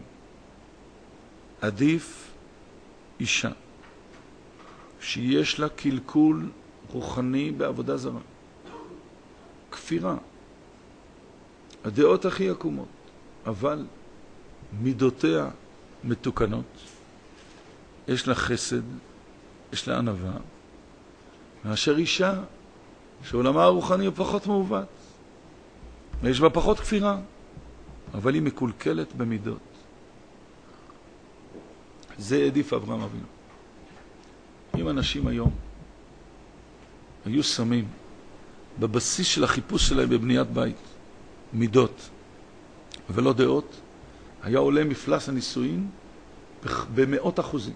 עדיף אישה שיש לה קלקול רוחני בעבודה זרה, כפירה, הדעות הכי עקומות, אבל מידותיה מתוקנות, יש לה חסד, יש לה ענווה, מאשר אישה שעולמה הרוחני הוא פחות מעוות, ויש בה פחות כפירה, אבל היא מקולקלת במידות. זה עדיף אברהם אבינו. אם אנשים היום היו שמים בבסיס של החיפוש שלהם בבניית בית מידות ולא דעות, היה עולה מפלס הנישואין במאות אחוזים.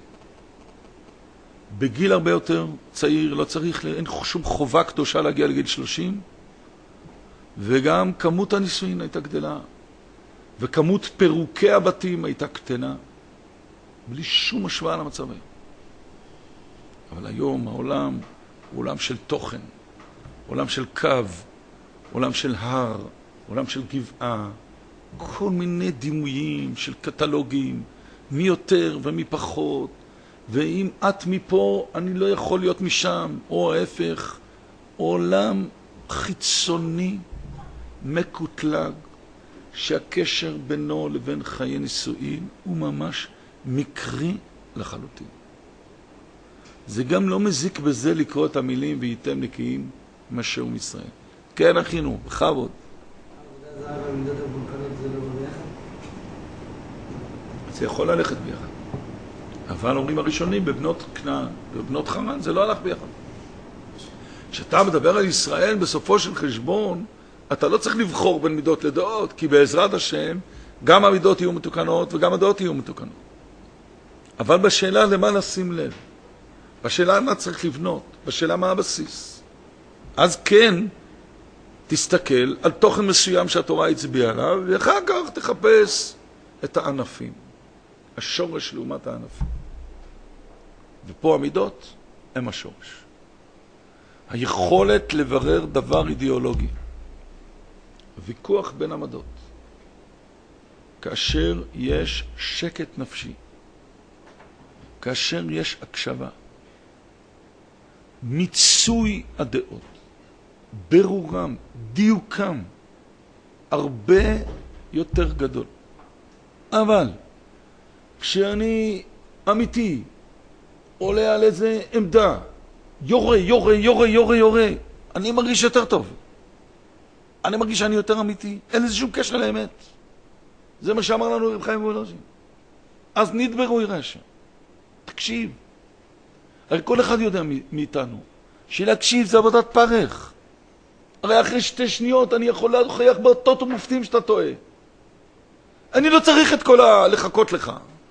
בגיל הרבה יותר צעיר, לא צריך, אין שום חובה קדושה להגיע לגיל שלושים, וגם כמות הנישואין הייתה גדלה, וכמות פירוקי הבתים הייתה קטנה, בלי שום השוואה למצב היום. אבל היום העולם הוא עולם של תוכן, עולם של קו, עולם של הר, עולם של גבעה, כל מיני דימויים של קטלוגים, מי יותר ומי פחות, ואם את מפה אני לא יכול להיות משם, או ההפך, עולם חיצוני מקוטלג, שהקשר בינו לבין חיי נישואין הוא ממש מקרי לחלוטין. זה גם לא מזיק בזה לקרוא את המילים וייתם נקיים משהו מישראל. כן אחינו, בכבוד. העבודה זרה והמידות המקולקלות זה לא ביחד? זה יכול ללכת ביחד. אבל אומרים הראשונים בבנות כנען, בבנות חרן, זה לא הלך ביחד. כשאתה מדבר על ישראל בסופו של חשבון, אתה לא צריך לבחור בין מידות לדעות, כי בעזרת השם גם המידות יהיו מתוקנות וגם הדעות יהיו מתוקנות. אבל בשאלה למה לשים לב, בשאלה מה צריך לבנות, בשאלה מה הבסיס. אז כן, תסתכל על תוכן מסוים שהתורה הצביעה עליו, ואחר כך תחפש את הענפים. השורש לעומת הענפים. ופה המידות הם השורש. היכולת לברר דבר אידיאולוגי. ויכוח בין עמדות. כאשר יש שקט נפשי. כאשר יש הקשבה. מיצוי הדעות. ברורם, דיוקם. הרבה יותר גדול. אבל כשאני אמיתי, עולה על איזה עמדה, יורה, יורה, יורה, יורה, יורה, אני מרגיש יותר טוב. אני מרגיש שאני יותר אמיתי. אין לזה שום קשר לאמת. זה מה שאמר לנו רב חיים וולוז'ין. אז נדברו יראה השם. תקשיב. הרי כל אחד יודע מאיתנו שלהקשיב זה עבודת פרך. הרי אחרי שתי שניות אני יכול להוכיח באותות ומופתים שאתה טועה. אני לא צריך את כל ה... לחכות לך.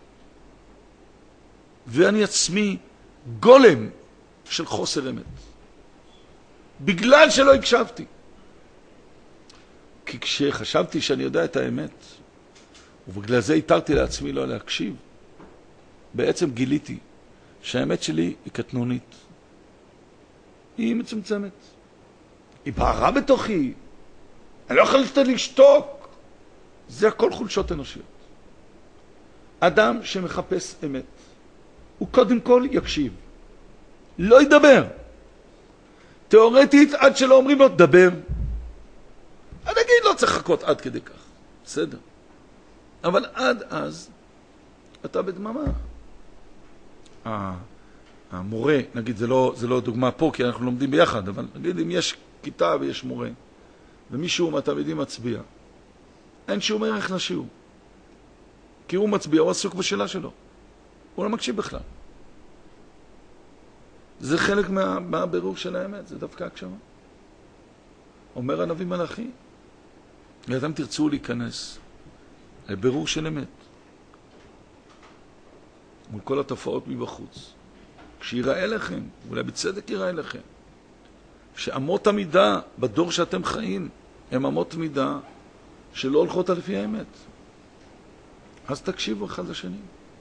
ואני עצמי גולם של חוסר אמת. בגלל שלא הקשבתי. כי כשחשבתי שאני יודע את האמת, ובגלל זה התרתי לעצמי לא להקשיב, בעצם גיליתי שהאמת שלי היא קטנונית. היא מצומצמת. היא בערה בתוכי. אני לא יכול לשתוק. זה הכל חולשות אנושיות. אדם שמחפש אמת, הוא קודם כל יקשיב. לא ידבר. תיאורטית, עד שלא אומרים לו, דבר. אני אגיד, לא צריך לחכות עד כדי כך. בסדר. אבל עד אז, אתה בדממה. המורה, נגיד, זה לא, זה לא דוגמה פה, כי אנחנו לומדים ביחד, אבל נגיד, אם יש כיתה ויש מורה, ומישהו מהתלמידים מצביע, אין שום ערך לשיעור. כי הוא מצביע, הוא עסוק בשאלה שלו. הוא לא מקשיב בכלל. זה חלק מה, מהבירור של האמת, זה דווקא הקשבה. אומר הנביא מלאכי, ואתם תרצו להיכנס לבירור של אמת. מול כל התופעות מבחוץ. כשיראה לכם, אולי בצדק יראה לכם, שאמות המידה בדור שאתם חיים, הם אמות מידה שלא הולכות על לפי האמת. אז תקשיבו אחד לשני.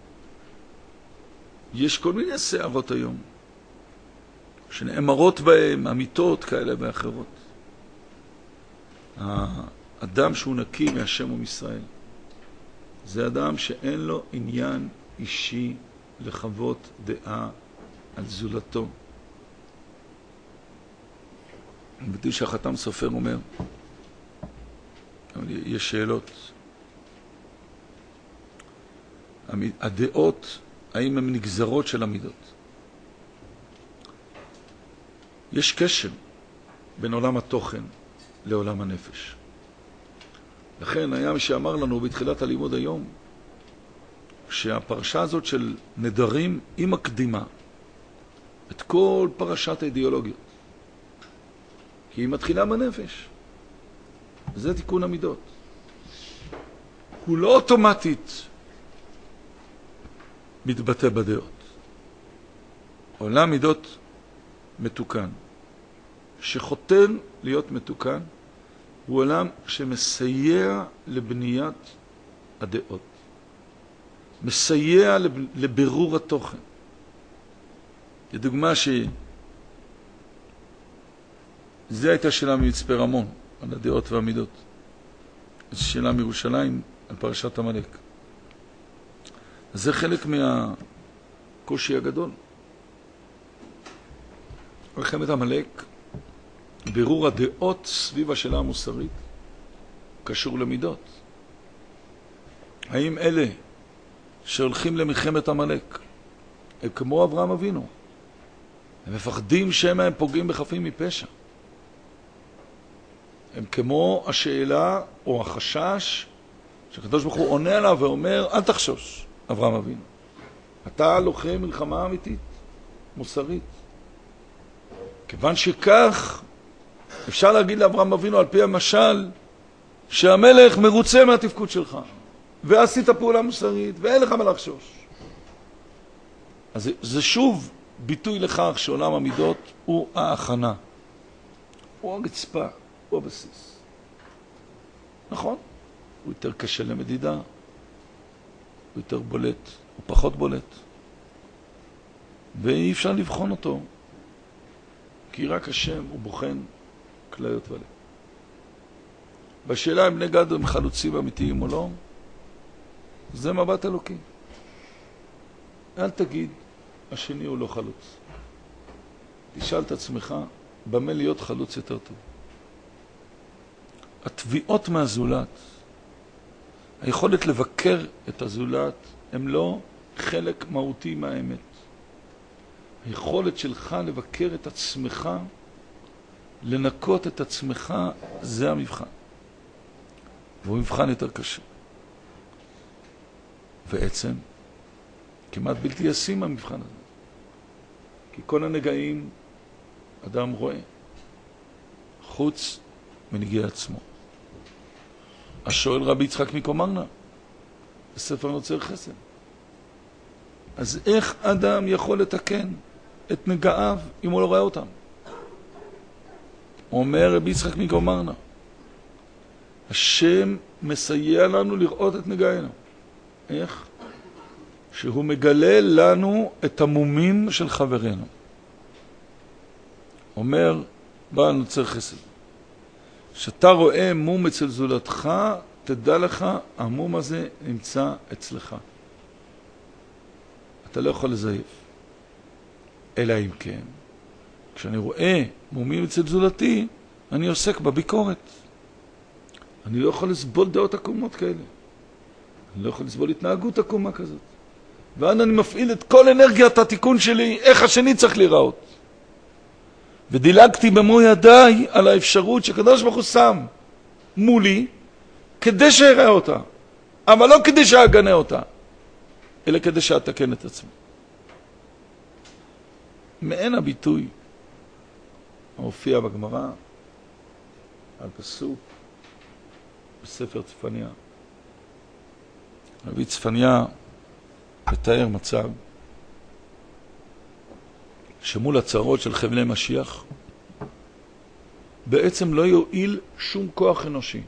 יש כל מיני שערות היום, שנאמרות בהם אמיתות כאלה ואחרות. האדם שהוא נקי מהשם ומישראל, זה אדם שאין לו עניין אישי לחוות דעה על זולתו. בדיוק שהחתם סופר אומר, יש שאלות. הדעות, האם הן נגזרות של המידות? יש קשר בין עולם התוכן לעולם הנפש. לכן היה מי שאמר לנו בתחילת הלימוד היום, שהפרשה הזאת של נדרים היא מקדימה את כל פרשת האידיאולוגיות. כי היא מתחילה בנפש. וזה תיקון המידות. הוא לא אוטומטית מתבטא בדעות. עולם מידות מתוקן. שחותן להיות מתוקן, הוא עולם שמסייע לבניית הדעות. מסייע לבירור התוכן. לדוגמה ש... זה הייתה שאלה מצפה רמון, על הדעות והמידות. זו שאלה מירושלים על פרשת עמלק. זה חלק מהקושי הגדול. מלחמת עמלק, בירור הדעות סביב השאלה המוסרית, קשור למידות. האם אלה שהולכים למלחמת עמלק, הם כמו אברהם אבינו? הם מפחדים שמה הם פוגעים בחפים מפשע. הם כמו השאלה או החשש שהקדוש ברוך הוא עונה עליו ואומר, אל תחשוש, אברהם אבינו. אתה לוחם מלחמה אמיתית, מוסרית. כיוון שכך, אפשר להגיד לאברהם אבינו על פי המשל, שהמלך מרוצה מהתפקוד שלך, ועשית פעולה מוסרית, ואין לך מה לחשוש. אז זה שוב ביטוי לכך שעולם המידות הוא ההכנה. הוא הרצפה, הוא הבסיס. נכון? הוא יותר קשה למדידה. הוא יותר בולט, הוא פחות בולט. ואי אפשר לבחון אותו, כי רק השם הוא בוחן כליות ולב. בשאלה אם בני גד הם חלוצים אמיתיים או לא, זה מבט אלוקי. אל תגיד, השני הוא לא חלוץ. תשאל את עצמך, במה להיות חלוץ יותר טוב. התביעות מהזולת, היכולת לבקר את הזולת, הם לא חלק מהותי מהאמת. היכולת שלך לבקר את עצמך, לנקות את עצמך, זה המבחן. והוא מבחן יותר קשה. בעצם, כמעט בלתי ישים המבחן הזה. כי כל הנגעים, אדם רואה, חוץ מנגיע עצמו. השואל רבי יצחק מקומרנה, בספר נוצר חסד. אז איך אדם יכול לתקן את נגעיו אם הוא לא רואה אותם? אומר רבי יצחק מקומרנה, השם מסייע לנו לראות את נגעינו. איך? שהוא מגלה לנו את המומים של חברנו. אומר בעל נוצר חסד, שאתה רואה מום אצל זולתך, תדע לך, המום הזה נמצא אצלך. אתה לא יכול לזייף. אלא אם כן, כשאני רואה מומים אצל זולתי, אני עוסק בביקורת. אני לא יכול לסבול דעות עקומות כאלה. אני לא יכול לסבול התנהגות עקומה כזאת. ואני מפעיל את כל אנרגיית התיקון שלי, איך השני צריך להיראות. ודילגתי במו ידיי על האפשרות שקדוש ברוך הוא שם מולי, כדי שיראה אותה. אבל לא כדי שאגנה אותה, אלא כדי שאתקן את עצמי. מעין הביטוי המופיע בגמרא על פסוק בספר צפניה. רבי צפניה מתאר מצב שמול הצרות של חבלי משיח בעצם לא יועיל שום כוח אנושי.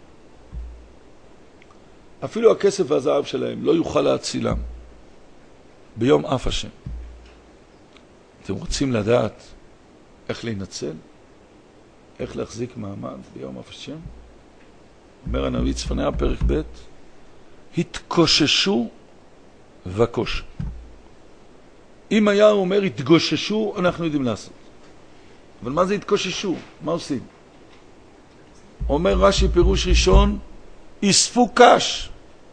אפילו הכסף והזהב שלהם לא יוכל להצילם ביום אף השם. אתם רוצים לדעת איך להינצל? איך להחזיק מעמד ביום אף השם? אומר הנביא צפניה פרק ב', התקוששו וקוש. אם היה אומר התגוששו, אנחנו יודעים לעשות. אבל מה זה התקוששו? מה עושים? אומר רש"י פירוש ראשון, אספו קש.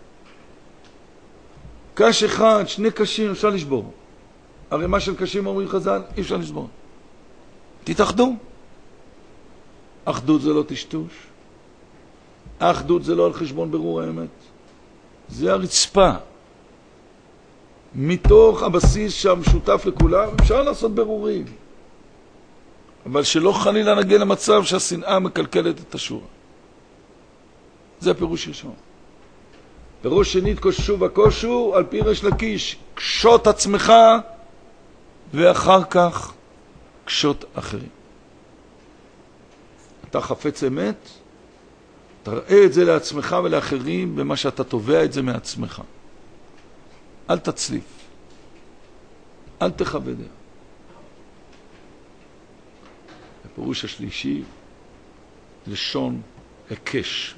קש אחד, שני קשים, אפשר לשבור. הרי מה של קשים אומרים חז"ל, אי אפשר לשבור. תתאחדו. אחדות זה לא טשטוש. האחדות זה לא על חשבון ברור האמת. זה הרצפה. מתוך הבסיס שהמשותף לכולם, אפשר לעשות ברורים. אבל שלא חלילה נגיע למצב שהשנאה מקלקלת את השורה. זה הפירוש ראשון. פירוש שני, תקוששו וקושו, על פי ריש לקיש, קשות עצמך, ואחר כך קשות אחרים. אתה חפץ אמת, תראה את זה לעצמך ולאחרים במה שאתה תובע את זה מעצמך. אל תצליף. אל תכבד. הפירוש השלישי, לשון הקש.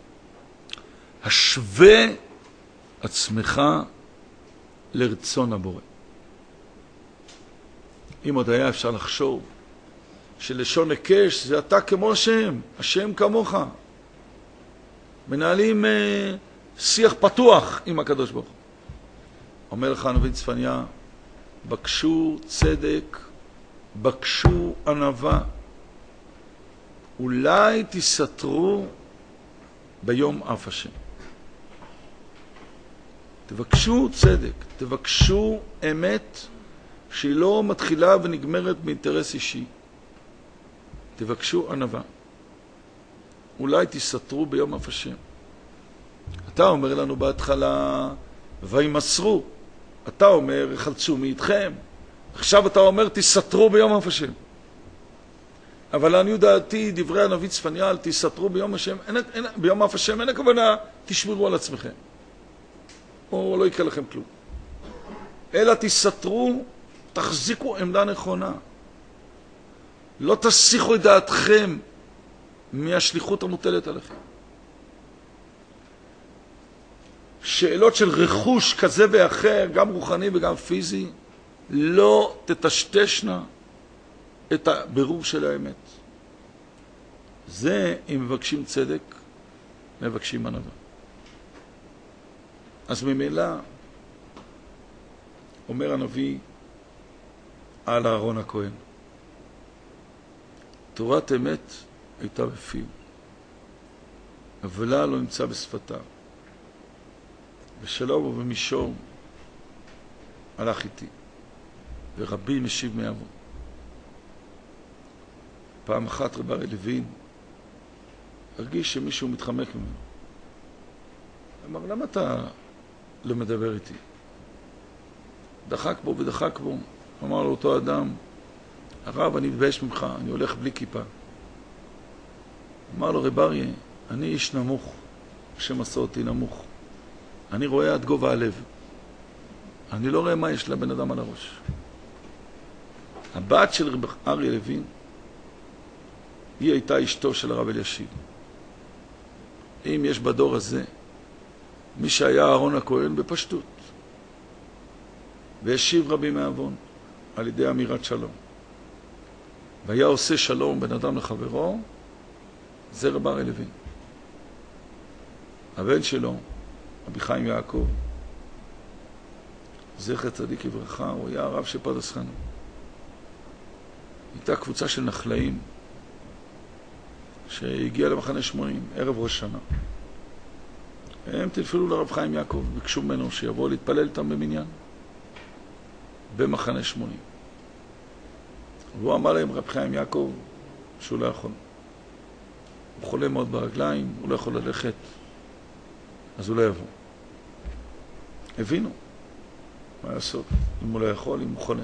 השווה עצמך לרצון הבורא. אם עוד היה אפשר לחשוב שלשון הקש זה אתה כמו השם, השם כמוך. מנהלים אה, שיח פתוח עם הקדוש ברוך הוא. אומר לך הנביא צפניה, בקשו צדק, בקשו ענווה, אולי תסתרו ביום אף השם. תבקשו צדק, תבקשו אמת שהיא לא מתחילה ונגמרת באינטרס אישי. תבקשו ענווה. אולי תסתרו ביום אף השם. אתה אומר לנו בהתחלה, וימסרו. אתה אומר, חלצו מאיתכם. עכשיו אתה אומר, תסתרו ביום אף השם. אבל אני יודעתי, דברי הנביא צפניה, תסתרו ביום השם, אין, אין, ביום אף השם, אין הכוונה, תשמרו על עצמכם. או לא יקרה לכם כלום. אלא תסתרו, תחזיקו עמדה נכונה. לא תסיחו את דעתכם מהשליחות המוטלת עליכם. שאלות של רכוש כזה ואחר, גם רוחני וגם פיזי, לא תטשטשנה את הבירור של האמת. זה, אם מבקשים צדק, מבקשים ענווה. אז ממילא, אומר הנביא על אהרון הכהן, תורת אמת הייתה בפיו, הבלה לא נמצא בשפתיו, בשלום ובמישור הלך איתי, ורבי משיב מעוון. פעם אחת רב אריה לוין הרגיש שמישהו מתחמק ממנו. אמר, למה אתה לא מדבר איתי? דחק בו ודחק בו. אמר לו אותו אדם, הרב, אני מתבייש ממך, אני הולך בלי כיפה. אמר לו, רב אריה, אני איש נמוך, השם עשה אותי נמוך. אני רואה עד גובה הלב. אני לא רואה מה יש לבן אדם על הראש. הבת של רב אריה לוין, היא הייתה אשתו של הרב אלישיב. אם יש בדור הזה מי שהיה אהרון הכהן בפשטות, והשיב רבי מעוון על ידי אמירת שלום, והיה עושה שלום בין אדם לחברו, זה רב אריה לוין. הבן שלו, רבי חיים יעקב, זכר צדיק לברכה, הוא היה הרב של פרדס חנה. הייתה קבוצה של נחלאים שהגיעה למחנה שמונים, ערב ראש שנה. הם טלפלו לרב חיים יעקב, ביקשו ממנו שיבוא להתפלל איתם במניין, במחנה שמונים. והוא אמר להם, רב חיים יעקב, שהוא לא יכול. הוא חולה מאוד ברגליים, הוא לא יכול ללכת, אז הוא לא יבוא. הבינו מה לעשות, אם הוא לא יכול, אם הוא חולה.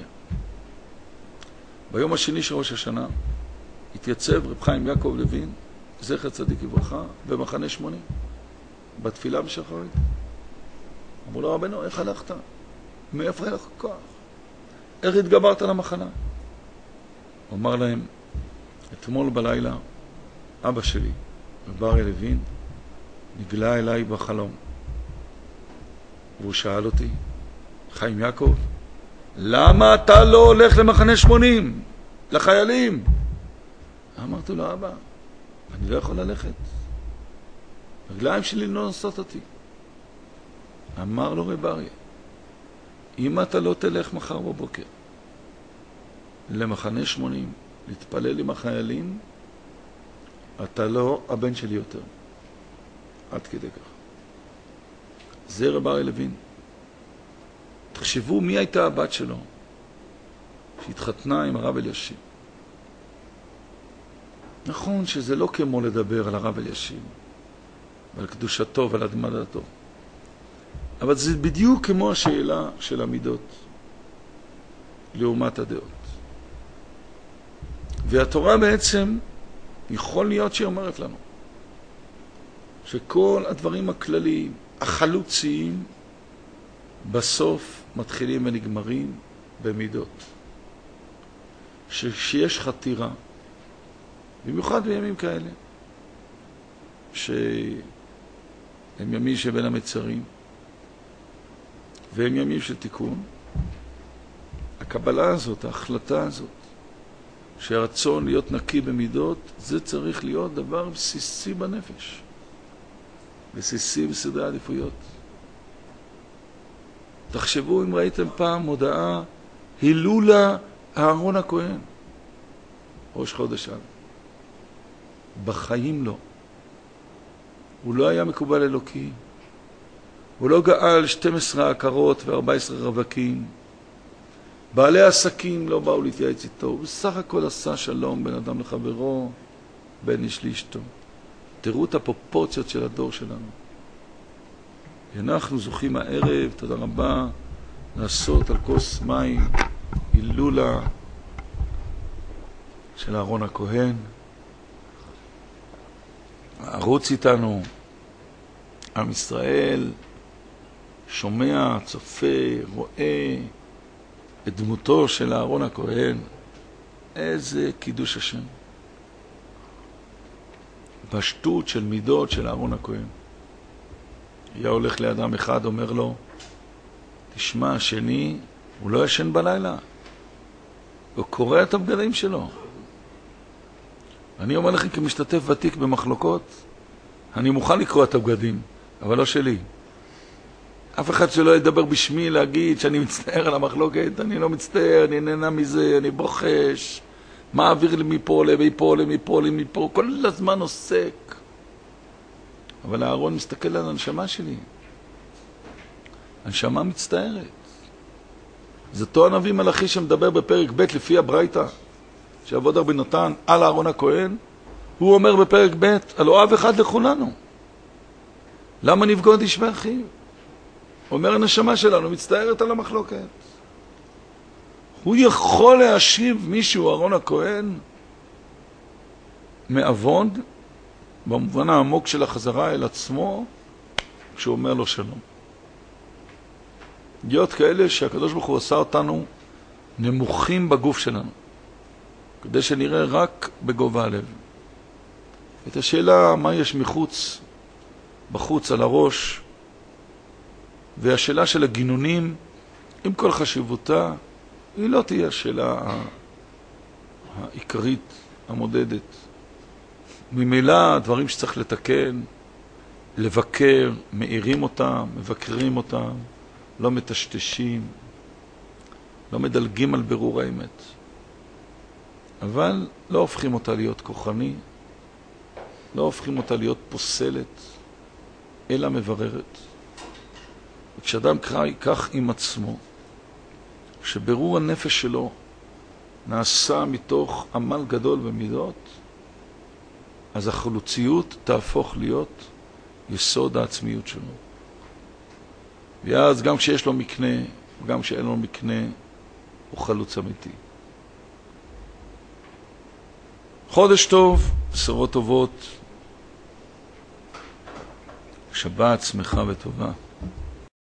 ביום השני של ראש השנה התייצב רב חיים יעקב לוין, זכר צדיק לברכה, במחנה שמונים, בתפילה בשחרית. אמרו לו, רבנו, איך הלכת? מאיפה היה לך כוח? איך התגברת למחנה? הוא אמר להם, אתמול בלילה אבא שלי, רב אריה לוין, נגלה אליי בחלום. והוא שאל אותי, חיים יעקב, למה אתה לא הולך למחנה שמונים? לחיילים? אמרתי לו, אבא, אני לא יכול ללכת. רגליים שלי לא נושאות אותי. אמר לו רב אריה, אם אתה לא תלך מחר בבוקר למחנה שמונים, להתפלל עם החיילים, אתה לא הבן שלי יותר. עד כדי כך. זה רב אריה לוין. תחשבו מי הייתה הבת שלו שהתחתנה עם הרב אלישיב. נכון שזה לא כמו לדבר על הרב אלישיב ועל קדושתו ועל אדמתו, אבל זה בדיוק כמו השאלה של המידות לעומת הדעות. והתורה בעצם יכול להיות שהיא אומרת לנו שכל הדברים הכלליים, החלוציים, בסוף מתחילים ונגמרים במידות. שיש חתירה, במיוחד בימים כאלה, שהם ימים שבין המצרים, והם ימים של תיקון, הקבלה הזאת, ההחלטה הזאת, שהרצון להיות נקי במידות, זה צריך להיות דבר בסיסי בנפש. בסיסי בסדרי העדיפויות. תחשבו אם ראיתם פעם מודעה, הילולה אהרון הכהן, ראש חודש אב. בחיים לא. הוא לא היה מקובל אלוקי. הוא לא גאל שתים עשרה עקרות ו-ארבע עשרה רווקים. בעלי עסקים לא באו להתייעץ איתו. הוא בסך הכל עשה שלום בין אדם לחברו, בין איש לאשתו. תראו את הפרופורציות של הדור שלנו. אנחנו זוכים הערב, תודה רבה, לעשות על כוס מים, הילולה של אהרון הכהן. ערוץ איתנו, עם ישראל, שומע, צופה, רואה את דמותו של אהרון הכהן, איזה קידוש השם. פשטות של מידות של אהרון הכהן. היה הולך לאדם אחד, אומר לו, תשמע, השני, הוא לא ישן בלילה. הוא קורא את הבגדים שלו. אני אומר לכם כמשתתף ותיק במחלוקות, אני מוכן לקרוא את הבגדים, אבל לא שלי. אף אחד שלא ידבר בשמי להגיד שאני מצטער על המחלוקת, אני לא מצטער, אני נהנה מזה, אני בוחש, מעביר לי מפה למפה למפה למפה, כל הזמן עוסק. אבל הארון מסתכל על הנשמה שלי. הנשמה מצטערת. זה אותו הנביא מלאכי שמדבר בפרק ב' לפי הברייתא, שעבוד רבי נתן על אהרון הכהן, הוא אומר בפרק ב' על אוהב אחד לכולנו. למה נפגוד איש באחיו? אומר הנשמה שלנו, מצטערת על המחלוקת. הוא יכול להשיב מישהו, אהרון הכהן, מעבוד, במובן העמוק של החזרה אל עצמו, כשהוא אומר לו שלום. להיות כאלה שהקדוש ברוך הוא עשה אותנו נמוכים בגוף שלנו, כדי שנראה רק בגובה הלב. את השאלה מה יש מחוץ, בחוץ על הראש, והשאלה של הגינונים, עם כל חשיבותה, היא לא תהיה השאלה העיקרית, המודדת. ממילא דברים שצריך לתקן, לבקר, מאירים אותם, מבקרים אותם, לא מטשטשים, לא מדלגים על ברור האמת. אבל לא הופכים אותה להיות כוחני, לא הופכים אותה להיות פוסלת, אלא מבררת. וכשאדם קרא ייקח עם עצמו, שברור הנפש שלו נעשה מתוך עמל גדול במידות, אז החלוציות תהפוך להיות יסוד העצמיות שלו. ואז גם כשיש לו מקנה, וגם כשאין לו מקנה, הוא חלוץ אמיתי. חודש טוב, בשורות טובות, שבת שמחה וטובה.